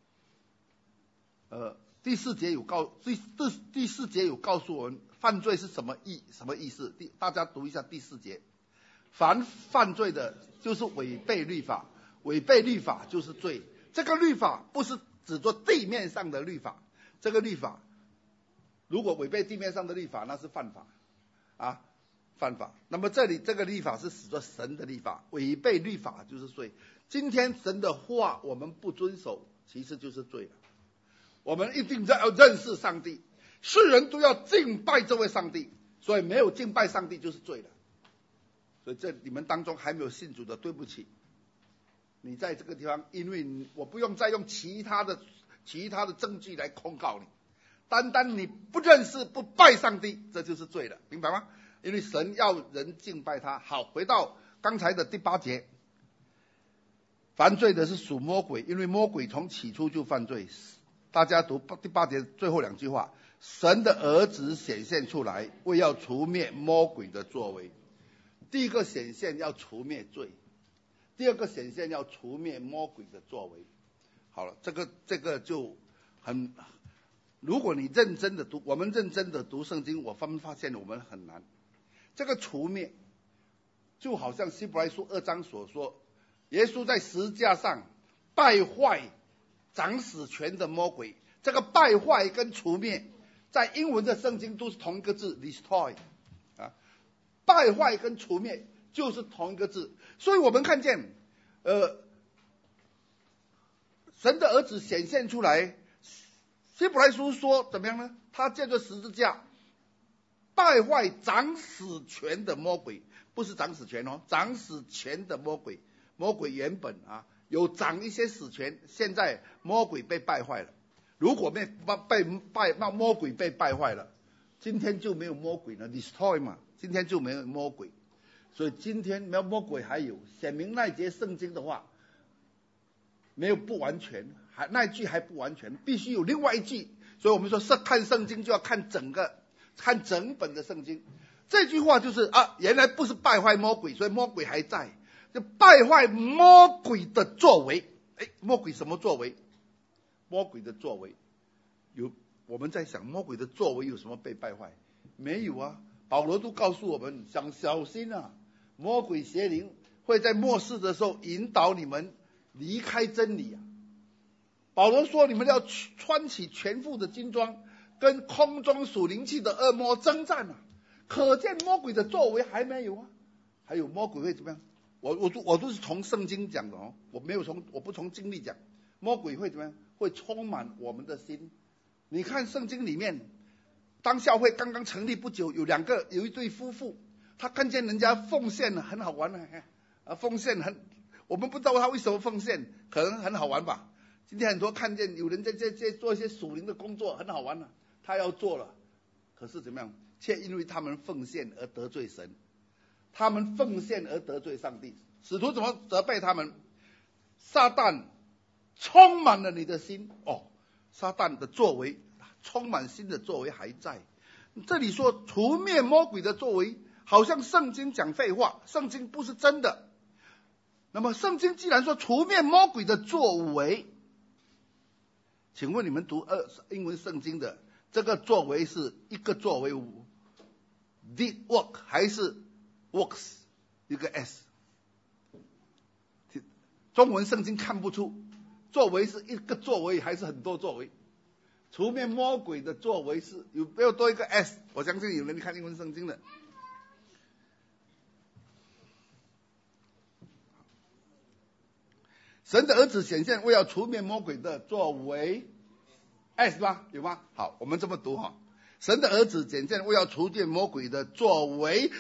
Speaker 2: 呃，第四节有告第第第四节有告诉我们犯罪是什么意什么意思？第大家读一下第四节，凡犯罪的就是违背律法，违背律法就是罪。这个律法不是指着地面上的律法，这个律法如果违背地面上的律法，那是犯法啊。
Speaker 1: 犯法。那么这里这个律法是使作神的律法，违背律法就是罪。今天神的话我们不遵守，其实就是罪了。我们一定要认识上帝，世人都要敬拜这位上帝，所以没有敬拜上帝就是罪了。所以这你们当中还没有信主的，对不起，你在这个地方，因为我不用再用其他的其他的证据来控告你，单单你不认识不拜上帝，这就是罪了，明白吗？因为神要人敬拜他。好，回到刚才的第八节，犯罪的是属魔鬼，因为魔鬼从起初就犯罪。大家读第八节最后两句话，神的儿子显现出来，为要除灭魔鬼的作为。第一个显现要除灭罪，第二个显现要除灭魔鬼的作为。好了，这个这个就很，如果你认真的读，我们认真的读圣经，我发发现我们很难。这个除灭，就好像希伯来书二章所说，耶稣在十字架上败坏掌死权的魔鬼。这个败坏跟除灭，在英文的圣经都是同一个字 ，destroy。啊，败坏跟除灭就是同一个字。所以我们看见，呃，神的儿子显现出来，希伯来书说怎么样呢？他借着十字架败坏掌死权的魔鬼，不是掌死权哦，掌死权的魔鬼。魔鬼原本啊有掌一些死权，现在魔鬼被败坏了。如果被被败，那魔鬼被败坏了，今天就没有魔鬼了 ，destroy 嘛，今天就没有魔鬼。所以今天没有魔鬼，还有显明那节圣经的话，没有不完全，还那一句还不完全，必须有另外一句。所以我们说是看圣经就要看整个。看整本的圣经，这句话就是啊，原来不是败坏魔鬼，所以魔鬼还在，就败坏魔鬼的作为。哎，魔鬼什么作为？魔鬼的作为有，我们在想魔鬼的作为有什么被败坏？没有啊，保罗都告诉我们，想小心啊，魔鬼邪灵会在末世的时候引导你们离开真理啊。保罗说，你们要穿起全副的军装，跟空中属灵气的恶魔征战啊！可见魔鬼的作为还没有啊，还有魔鬼会怎么样？我我我都是从圣经讲的哦，我没有从我不从经历讲。魔鬼会怎么样？会充满我们的心。你看圣经里面，当教会刚刚成立不久，有两个有一对夫妇，他看见人家奉献很好玩啊，奉献很，我们不知道他为什么奉献，可能很好玩吧。今天很多看见有人在在在做一些属灵的工作，很好玩啊。他要做了，可是怎么样？却因为他们奉献而得罪神，他们奉献而得罪上帝。使徒怎么责备他们？撒旦充满了你的心哦，撒旦的作为，充满心的作为还在。这里说除灭魔鬼的作为，好像圣经讲废话，圣经不是真的。那么圣经既然说除灭魔鬼的作为，请问你们读二英文圣经的？这个作为是一个作为 did work 还是 works 一个 s？ 中文圣经看不出作为是一个作为还是很多作为。除灭魔鬼的作为是有没有多一个 s？ 我相信有人看英文圣经的。神的儿子显现，为要除灭魔鬼的作为。S 吧，有吗？好，我们这么读哈，神的儿子显现，为要除灭魔鬼的作为。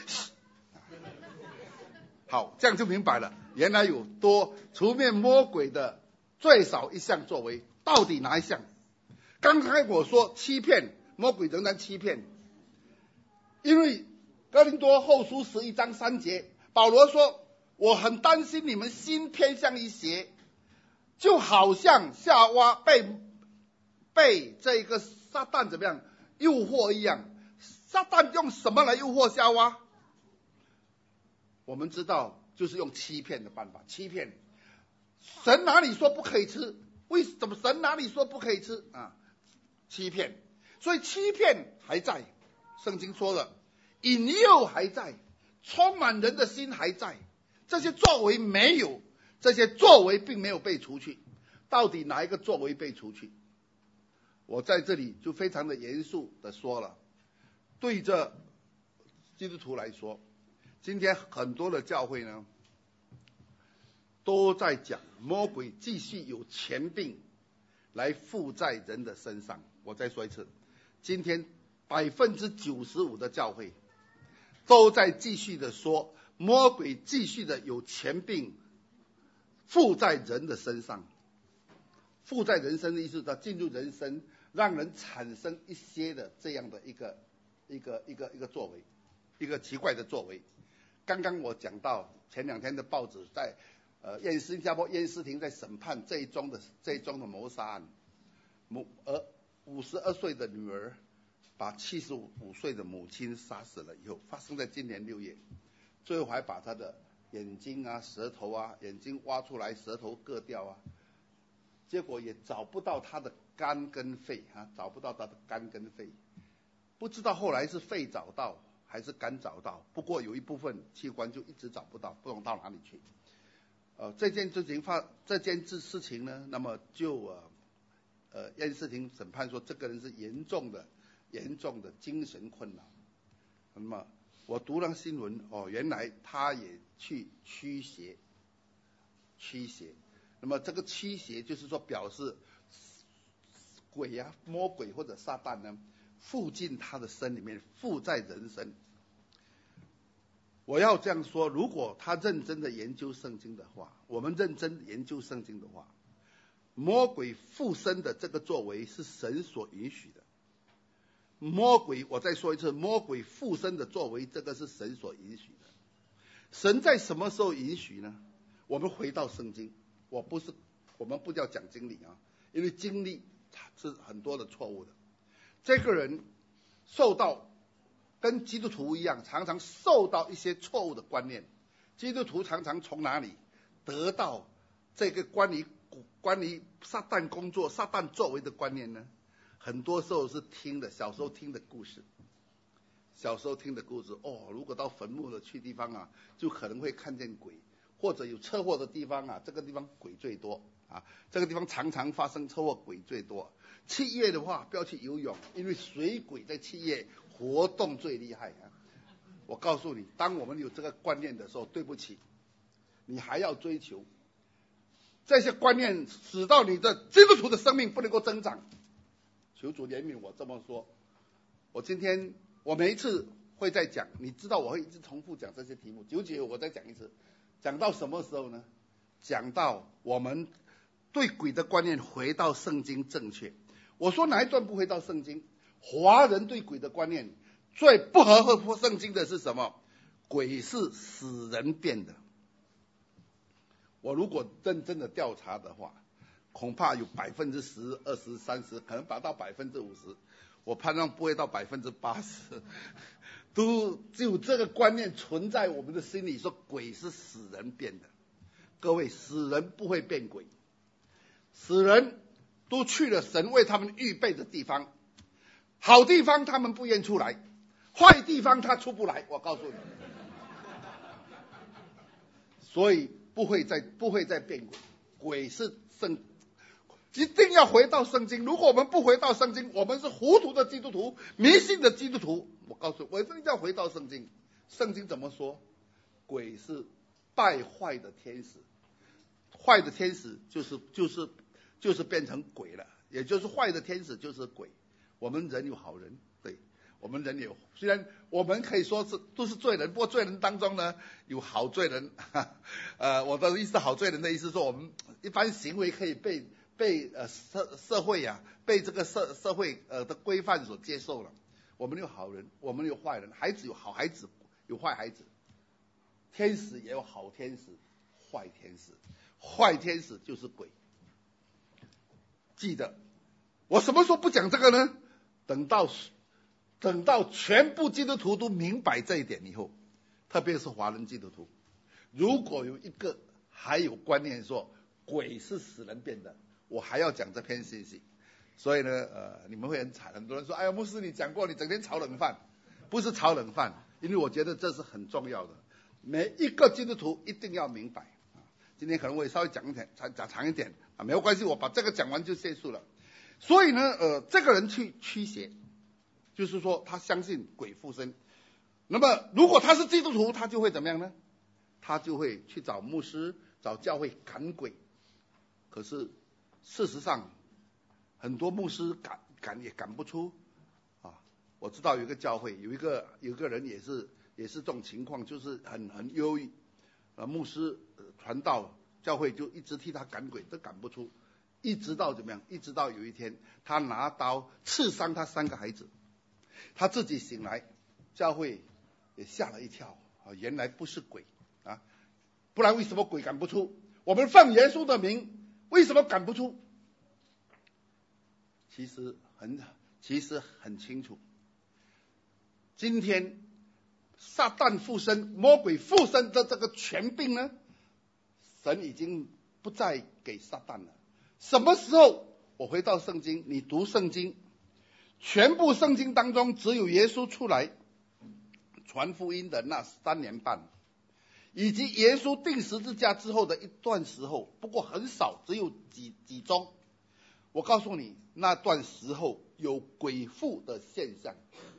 Speaker 1: 好，这样就明白了，原来有多除灭魔鬼的最少一项作为，到底哪一项？刚才我说欺骗，魔鬼仍然欺骗，因为哥林多后书十一章三节，保罗说，我很担心你们心偏向于邪，就好像夏娃被被这个撒旦怎么样诱惑一样。撒旦用什么来诱惑夏娃？我们知道就是用欺骗的办法，欺骗。神哪里说不可以吃？为什么神哪里说不可以吃啊？欺骗。所以欺骗还在，圣经说了，引诱还在，充满人的心还在，这些作为没有，这些作为并没有被除去。到底哪一个作为被除去？我在这里就非常的严肃的说了，对着
Speaker 2: 基督徒来说，今天很多的教会呢，都在讲魔鬼继续有权柄来附在人的身上。我再说一次，今天百分之九十五的教会都在继续的说，魔鬼继续的有权柄附在人的身上。附在人生的意思，它进入人生，让人产生一些的这样的一个一个一个一个作为，一个奇怪的作为。刚刚我讲到前两天的报纸在呃燕新加坡燕诗庭在审判这一宗的这一宗的谋杀案，母而五十二岁的女儿把七十五岁的母亲杀死了以后，发生在今年六月，最后还把她的眼睛啊、舌头啊、眼睛挖出来，舌头割掉啊。结果也找不到他的肝跟肺啊，找不到他的肝跟肺，不知道后来是肺找到还是肝找到，不过有一部分器官就一直找不到，不知道到哪里去。呃，这件事情发这件事情呢，那么就呃呃燕视庭审判说这个人是严重的严重的精神困扰。那么我读了新闻哦，原来他也去驱邪，驱邪。那么这个驱邪就是说表示鬼啊、魔鬼或者撒旦呢附进他的身里面，附在人身。我要这样说，如果他认真的研究圣经的话，我们认真研究圣经的话，魔鬼附身的这个作为是神所允许的。魔鬼，我再说一次，魔鬼附身的作为，这个是神所允许的。神在什么时候允许呢？我们回到圣经。我不是，我们不叫讲经历啊，因为经历是很多的错误的。这个人受到跟基督徒一样，常常受到一些错误的观念。基督徒常常从哪里得到这个关于关于撒旦工作、撒旦作为的观念呢？很多时候是听的，小时候听的故事，小时候听的故事。哦，如果到坟墓的去地方啊，就可能会看见鬼。或者有车祸的地方啊，这个地方鬼最多啊，这个地方常常发生车祸，鬼最多。七月的话不要去游泳，因为水鬼在七月活动最厉害啊。我告诉你，当我们有这个观念的时候，对不起，你还要追求这些观念，使到你的基督徒的生命不能够增长。求主怜悯我这么说。我今天我每一次会在讲，你知道我会一直重复讲这些题目，九九我再讲一次。讲到什么时候呢？讲到我们对鬼的观念回到圣经正确。我说哪一段不回到圣经？华人对鬼的观念最不合乎圣经的是什么？鬼是死人变的。我如果认真的调查的话，恐怕有百分之十、二十、三十，可能达到百分之五十。我判断不会到百分之八十。都只有这个观念存在我们的心里，说鬼是死人变的。各位，死人不会变鬼，死人都去了神为他们预备的地方，好地方他们不愿出来，坏地方他出不来。我告诉你，所以不会再不会再变鬼，鬼是圣。一定要回到圣经。如果我们不回到圣经，我们是糊涂的基督徒，迷信的基督徒。我告诉你，我一定要回到圣经。圣经怎么说？鬼是败坏的天使，坏的天使就是就是就是变成鬼了，也就是坏的天使就是鬼。我们人有好人，对，我们人有，虽然我们可以说是都是罪人，不过罪人当中呢有好罪人。呃，我的意思，好罪人的意思说，我们一般行为可以被。被呃社社会啊，被这个社社会呃的规范所接受了。我们有好人，我们有坏人，孩子有好孩子，有坏孩子，天使也有好天使，坏天使，坏天使就是鬼。记得，我什么时候不讲这个呢？等到等到全部基督徒都明白这一点以后，特别是华人基督徒，如果有一个还有观念说鬼是死人变的，我还要讲这篇信息。所以呢，呃，你们会很惨，很多人说，哎呀，牧师你讲过，你整天炒冷饭。不是炒冷饭，因为我觉得这是很重要的，每一个基督徒一定要明白。今天可能我也稍微讲一点，讲长一点啊，没有关系，我把这个讲完就结束了。所以呢，呃，这个人去驱邪，就是说他相信鬼附身。 那么如果他是基督徒，他就会怎么样呢？他就会去找牧师、找教会赶鬼。可是事实上，很多牧师赶赶也赶不出啊。我知道有一个教会，有一个有一个人也是也是这种情况，就是很很忧郁。啊，牧师传道，教会就一直替他赶鬼，都赶不出。一直到怎么样？一直到有一天，他拿刀刺伤他三个孩子，他自己醒来，教会也吓了一跳啊！原来不是鬼啊，不然为什么鬼赶不出？我们奉耶稣的名，为什么赶不出？其实很其实很清楚，今天撒旦附身、魔鬼附身的这个权柄呢，神已经不再给撒旦了。什么时候？我回到圣经，你读圣经，全部圣经当中只有耶稣出来传福音的那三年半，以及耶稣钉十字架之后的一段时候，不过很少，只有几几宗。我告诉你，那段时候有鬼附的现象。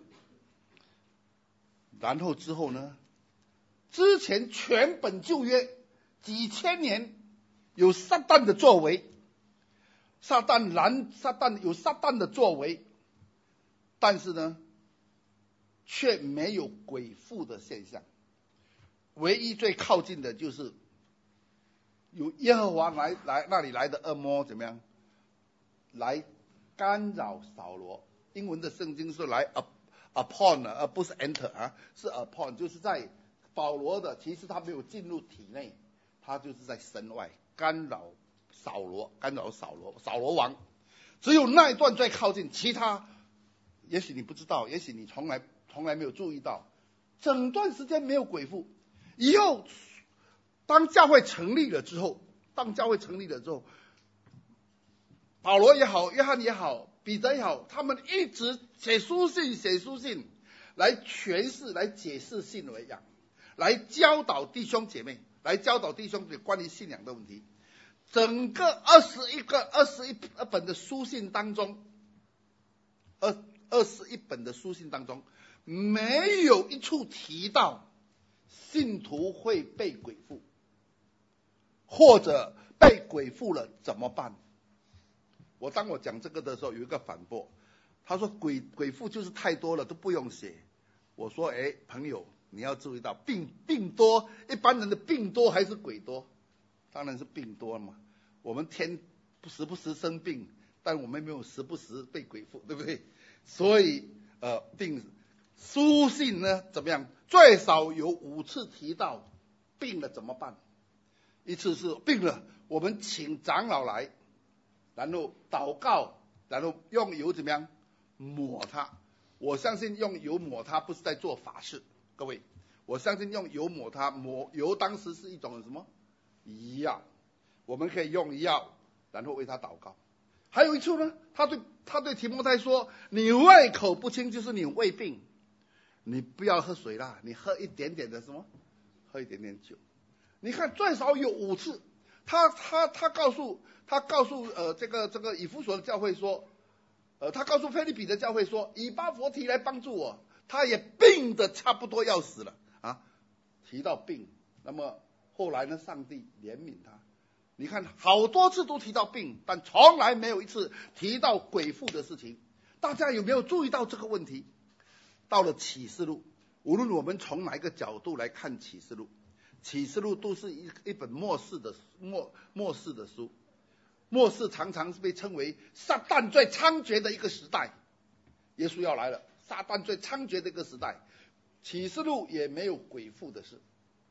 Speaker 2: 然后之后呢？之前全本旧约几千年有撒旦的作为。撒旦拦撒旦有撒旦的作为，但是呢，却没有鬼附的现象。唯一最靠近的就是有耶和华来来那里来的恶魔怎么样？来干扰扫罗。英文的圣经是来 upon 而不是 enter 啊，是 upon， 就是在保罗的，其实他没有进入体内，他就是在身外干扰。扫罗干扰扫罗，扫罗王，只有那一段最靠近，其他也许你不知道，也许你从来从来没有注意到，整段时间没有鬼附。以后当教会成立了之后，当教会成立了之后，保罗也好，约翰也好，彼得也好，他们一直写书信，写书信来诠释、来解释信为养，来教导弟兄姐妹，来教导弟兄姐妹关于信仰的问题。整个二十一个、二十一本的书信当中，二二十一本的书信当中，没有一处提到信徒会被鬼附，或者被鬼附了怎么办？我当我讲这个的时候，有一个反驳，他说鬼鬼附就是太多了，都不用写。我说，哎，朋友，你要注意到病病多，一般人的病多还是鬼多？当然是病多嘛。我们天时不时生病，但我们没有时不时被鬼附，对不对？所以呃，病书信呢怎么样？最少有五次提到病了怎么办？一次是病了，我们请长老来，然后祷告，然后用油怎么样抹它。我相信用油抹它不是在做法事，各位，我相信用油抹它，抹油当时是一种什么药？我们可以用药，然后为他祷告。还有一处呢，他对他对提摩太说：“你胃口不清，就是你胃病，你不要喝水啦，你喝一点点的什么，喝一点点酒。”你看，最少有五次，他他他告诉他告诉呃这个这个以弗所的教会说，呃他告诉腓立比的教会说，以巴弗提来帮助我，他也病得差不多要死了啊。提到病，那么后来呢，上帝怜悯他。你看，好多次都提到病，但从来没有一次提到鬼附的事情。大家有没有注意到这个问题？到了启示录，无论我们从哪一个角度来看启示录，启示录都是一一本末世的末末世的书。末世常常是被称为撒旦最猖獗的一个时代。耶稣要来了，撒旦最猖獗的一个时代。启示录也没有鬼附的事。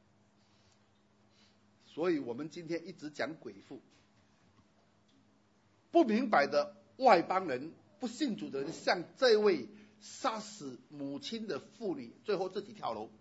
Speaker 2: 所以我们今天一直讲鬼附，不明白的外邦人、不信主的人，像这位杀死母亲的妇女，最后自己跳楼。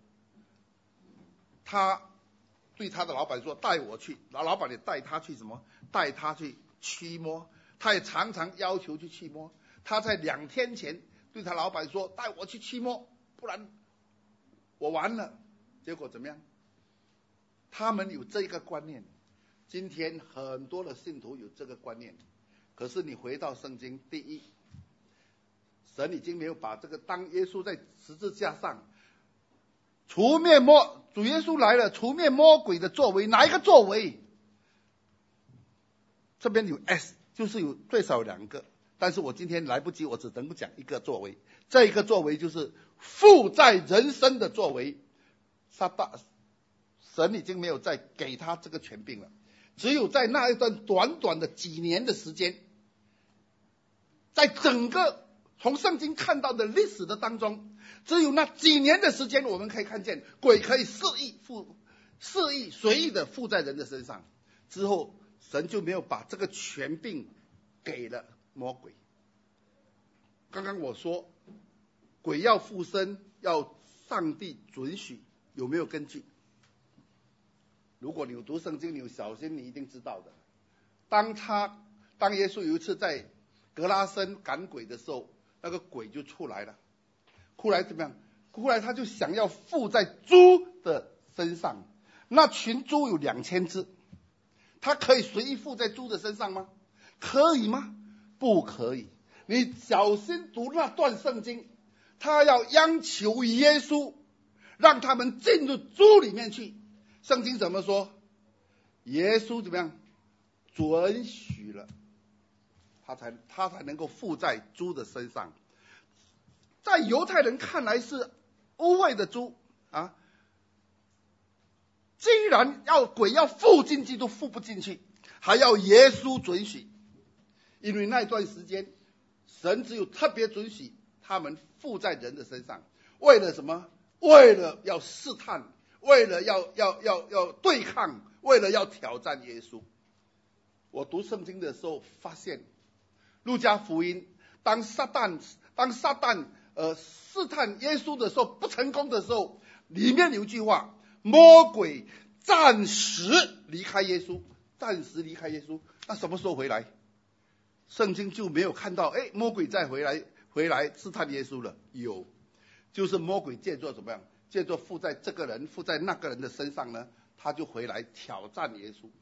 Speaker 2: 他对他的老板说：“带我去。”老老板也带他去什么？带他去驱魔。他也常常要求去驱魔。他在两天前对他老板说：“带我去驱魔，不然我完了。”结果怎么样？他们有这个观念，今天很多的信徒有这个观念，可是你回到圣经，第一，神已经没有把这个，当耶稣在十字架上除灭魔，主耶稣来了，除灭魔鬼的作为，哪一个作为？这边有 S， 就是有最少两个，但是我今天来不及，我只能够讲一个作为。这一个作为就是附在人生的作为。撒旦，神已经没有再给他这个权柄了，只有在那一段短短的几年的时间，在整个从圣经看到的历史的当中，只有那几年的时间，我们可以看见鬼可以肆意附、肆意随意的附在人的身上，之后神就没有把这个权柄给了魔鬼。刚刚我说鬼要附身，要上帝准许，有没有根据？如果你有读圣经，你有小心，你一定知道的。当他当耶稣有一次在格拉森赶鬼的时候，那个鬼就出来了。出来怎么样？出来他就想要附在猪的身上。那群猪有两千只，他可以随意附在猪的身上吗？可以吗？不可以。你小心读那段圣经，他要央求耶稣让他们进入猪里面去。圣经怎么说？耶稣怎么样？准许了，他才他才能够附在猪的身上。在犹太人看来是污秽的猪啊，既然要鬼要附进去都附不进去，还要耶稣准许，因为那段时间神只有特别准许他们附在人的身上，为了什么？为了要试探，为了要要要要对抗，为了要挑战耶稣。我读圣经的时候发现，路加福音当撒旦当撒旦呃试探耶稣的时候不成功的时候，里面有一句话：魔鬼暂时离开耶稣，暂时离开耶稣。那什么时候回来？圣经就没有看到，哎，魔鬼再回来回来试探耶稣了。有，就是魔鬼借作怎么样？借作附在这个人附在那个人的身上呢，他就回来挑战耶稣。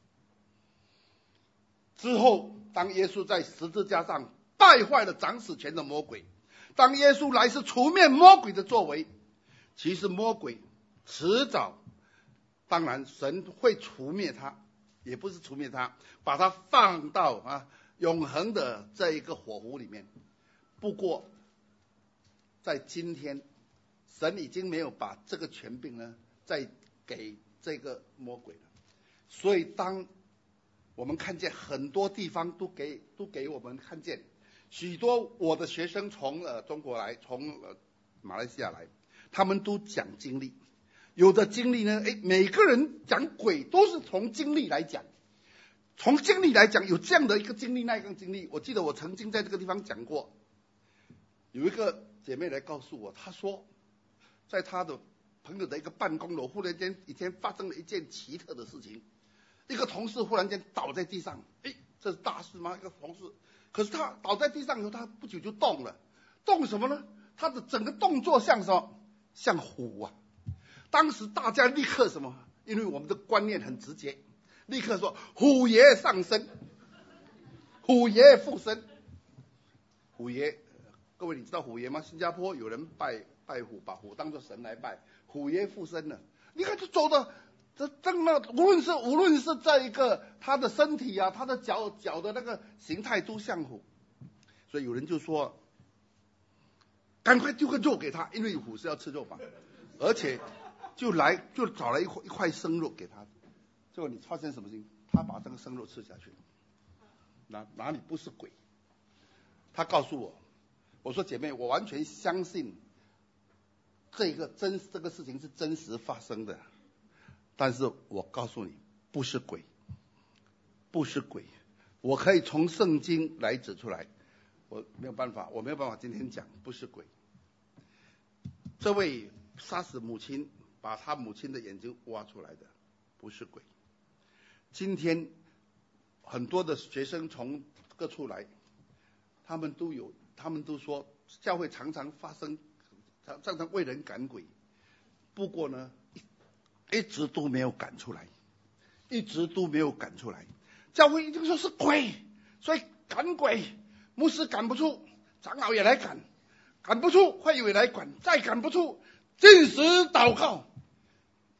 Speaker 2: 之后，当耶稣在十字架上败坏了掌死权的魔鬼，当耶稣来是除灭魔鬼的作为，其实魔鬼迟早，当然神会除灭他，也不是除灭他，把他放到啊永恒的这一个火湖里面。不过，在今天，神已经没有把这个权柄呢再给这个魔鬼了，所以当我们看见很多地方都给都给我们看见，许多我的学生从呃中国来，从呃马来西亚来，他们都讲经历。有的经历呢，哎，每个人讲鬼都是从经历来讲，从经历来讲有这样的一个经历，那一个经历。我记得我曾经在这个地方讲过，有一个姐妹来告诉我，她说在她的朋友的一个办公楼，忽然间以前发生了一件奇特的事情。一个同事忽然间倒在地上，哎，这是大事吗？一个同事，可是他倒在地上以后，他不久就动了，动什么呢？他的整个动作像什么？像虎啊！当时大家立刻什么？因为我们的观念很直接，立刻说虎爷上身，虎爷附身。虎爷，各位你知道虎爷吗？新加坡有人拜拜虎，把虎当作神来拜，虎爷附身了。你看这走的。这真的，无论是无论是这一个他的身体啊，他的脚脚的那个形态都像虎，所以有人就说，赶快丢个肉给他，因为虎是要吃肉嘛，而且就来就找来一块一块生肉给他，结果你发现什么事情？他把这个生肉吃下去，哪哪里不是鬼？他告诉我，我说姐妹，我完全相信这个真这个事情是真实发生的。但是我告诉你，不是鬼，不是鬼，我可以从圣经来指出来，我没有办法，我没有办法今天讲不是鬼。这位杀死母亲，把他母亲的眼睛挖出来的，不是鬼。今天很多的学生从各处来，他们都有，他们都说教会常常发生，常常为人赶鬼，不过呢。一直都没有赶出来，一直都没有赶出来。教会一定说是鬼，所以赶鬼，牧师赶不出，长老也来赶，赶不出，会友也来赶，再赶不出，禁食祷告，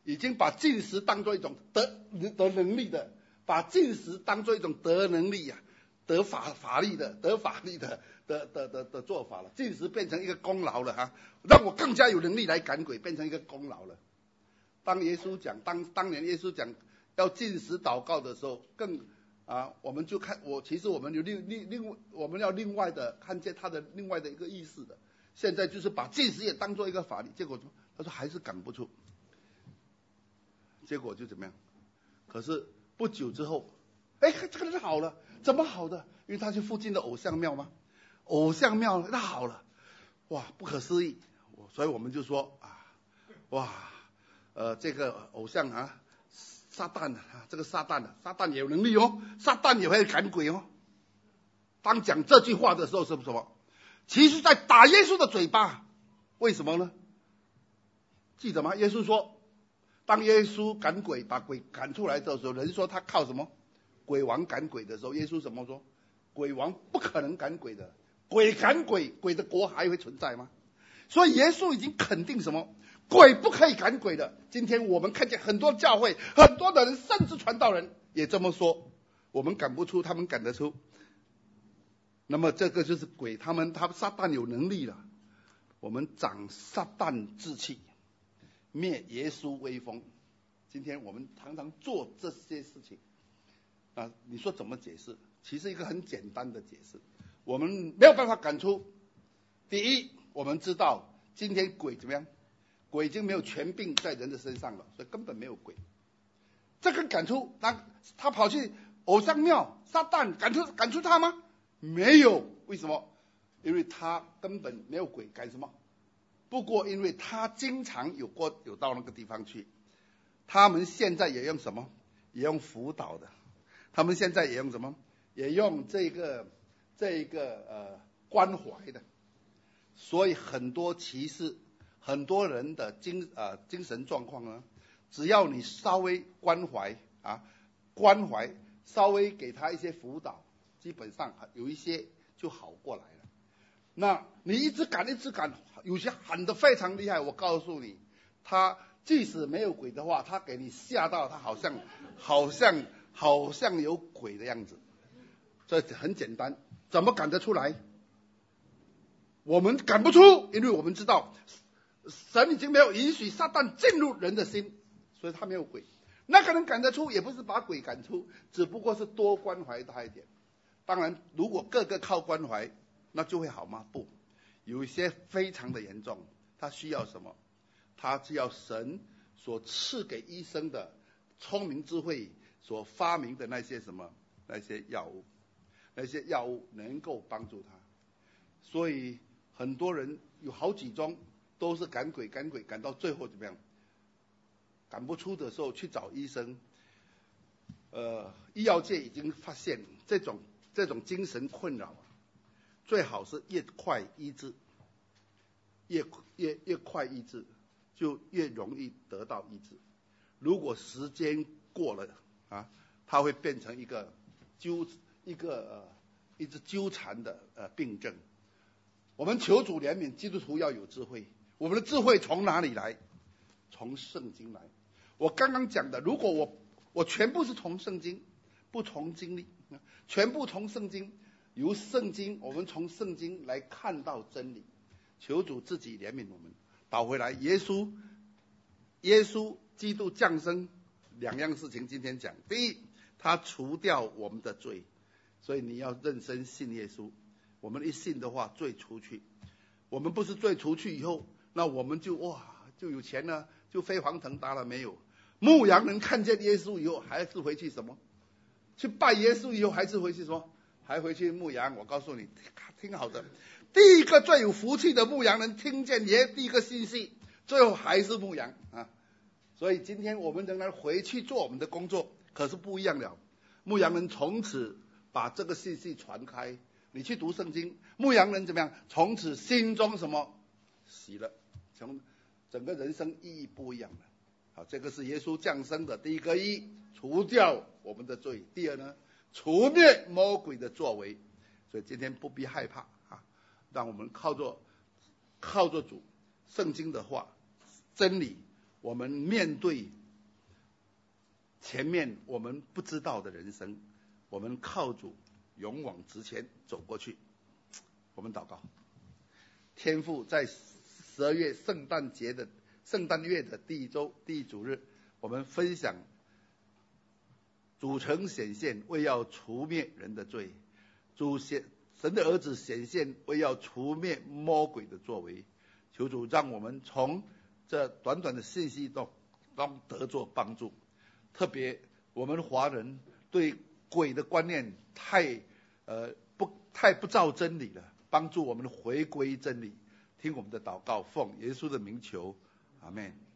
Speaker 2: 已经把进食当做一种得得能力的，把进食当做一种得能力呀、啊，得法法力的，得法力的的的的的做法了。进食变成一个功劳了哈、啊，让我更加有能力来赶鬼，变成一个功劳了。当耶稣讲，当当年耶稣讲要进食祷告的时候，更啊，我们就看我其实我们有另另另我们要另外的看见他的另外的一个意思的。现在就是把进食也当做一个法力，结果他说还是赶不出，结果就怎么样？可是不久之后，哎，这个人好了，怎么好的？因为他去附近的偶像庙吗？偶像庙那好了，哇，不可思议！所以我们就说啊，哇，呃，这个偶像啊，撒旦啊，这个撒旦啊，撒旦也有能力哦，撒旦也会赶鬼哦。当讲这句话的时候是什么？其实在打耶稣的嘴巴，为什么呢？记得吗？耶稣说，当耶稣赶鬼，把鬼赶出来的时候，人说他靠什么？鬼王赶鬼的时候，耶稣怎么说？鬼王不可能赶鬼的，鬼赶鬼，鬼的国还会存在吗？所以耶稣已经肯定什么？鬼不可以赶鬼的。今天我们看见很多教会，很多的人，甚至传道人也这么说，我们赶不出，他们赶得出。那么这个就是鬼，他们他撒旦有能力了，我们长撒旦志气，灭耶稣威风。今天我们常常做这些事情啊，你说怎么解释？其实一个很简单的解释，我们没有办法赶出。第一，我们知道今天鬼怎么样？鬼已经没有权柄在人的身上了，所以根本没有鬼。这个赶出他，他跑去偶像庙，撒旦赶出赶出他吗？没有。为什么？因为他根本没有鬼，赶什么？不过因为他经常有过有到那个地方去，他们现在也用什么？也用辅导的，他们现在也用什么？也用这个这个呃关怀的，所以很多歧视，很多人的精呃精神状况呢，只要你稍微关怀啊关怀，稍微给他一些辅导，基本上有一些就好过来了。那你一直赶一直赶，有些喊得非常厉害，我告诉你，他即使没有鬼的话，他给你吓到，他好像好像好像有鬼的样子。这很简单，怎么赶得出来？我们赶不出，因为我们知道神已经没有允许撒旦进入人的心，所以他没有鬼。那个人赶得出，也不是把鬼赶出，只不过是多关怀他一点。当然，如果个个靠关怀，那就会好吗？不，有一些非常的严重，他需要什么？他需要神所赐给医生的聪明智慧所发明的那些什么那些药物，那些药物能够帮助他。所以很多人有好几宗都是赶鬼赶鬼赶到最后怎么样？赶不出的时候去找医生。呃，医药界已经发现这种这种精神困扰，最好是越快医治，越越越快医治，就越容易得到医治。如果时间过了啊，它会变成一个纠一个呃一直纠缠的呃病症。我们求主怜悯，基督徒要有智慧。我们的智慧从哪里来？从圣经来。我刚刚讲的，如果我我全部是从圣经，不从经历，全部从圣经，由圣经，我们从圣经来看到真理。求主自己怜悯我们，倒回来。耶稣，耶稣基督降生，两样事情今天讲。第一，他除掉我们的罪，所以你要认真信耶稣。我们一信的话，罪除去。我们不是罪除去以后，那我们就哇就有钱了，就飞黄腾达了？没有。牧羊人看见耶稣以后，还是回去什么？去拜耶稣以后，还是回去什么？还回去牧羊。我告诉你，听好的，第一个最有福气的牧羊人，听见耶第一个信息，最后还是牧羊啊。所以今天我们仍然回去做我们的工作，可是不一样了。牧羊人从此把这个信息传开。你去读圣经，牧羊人怎么样？从此心中什么喜乐，从整个人生意义不一样了。好，这个是耶稣降生的第一个意义，除掉我们的罪。第二呢，除灭魔鬼的作为。所以今天不必害怕啊，让我们靠着靠着主圣经的话真理，我们面对前面我们不知道的人生，我们靠主勇往直前走过去。我们祷告，天父，在十二月圣诞节的圣诞月的第一周第一主日，我们分享主曾显现为要除灭人的罪，主显神的儿子显现为要除灭魔鬼的作为。求主让我们从这短短的信息中中得着帮助，特别我们华人对鬼的观念太呃不太不照真理了，帮助我们回归真理。听我们的祷告，奉耶稣的名求，阿们。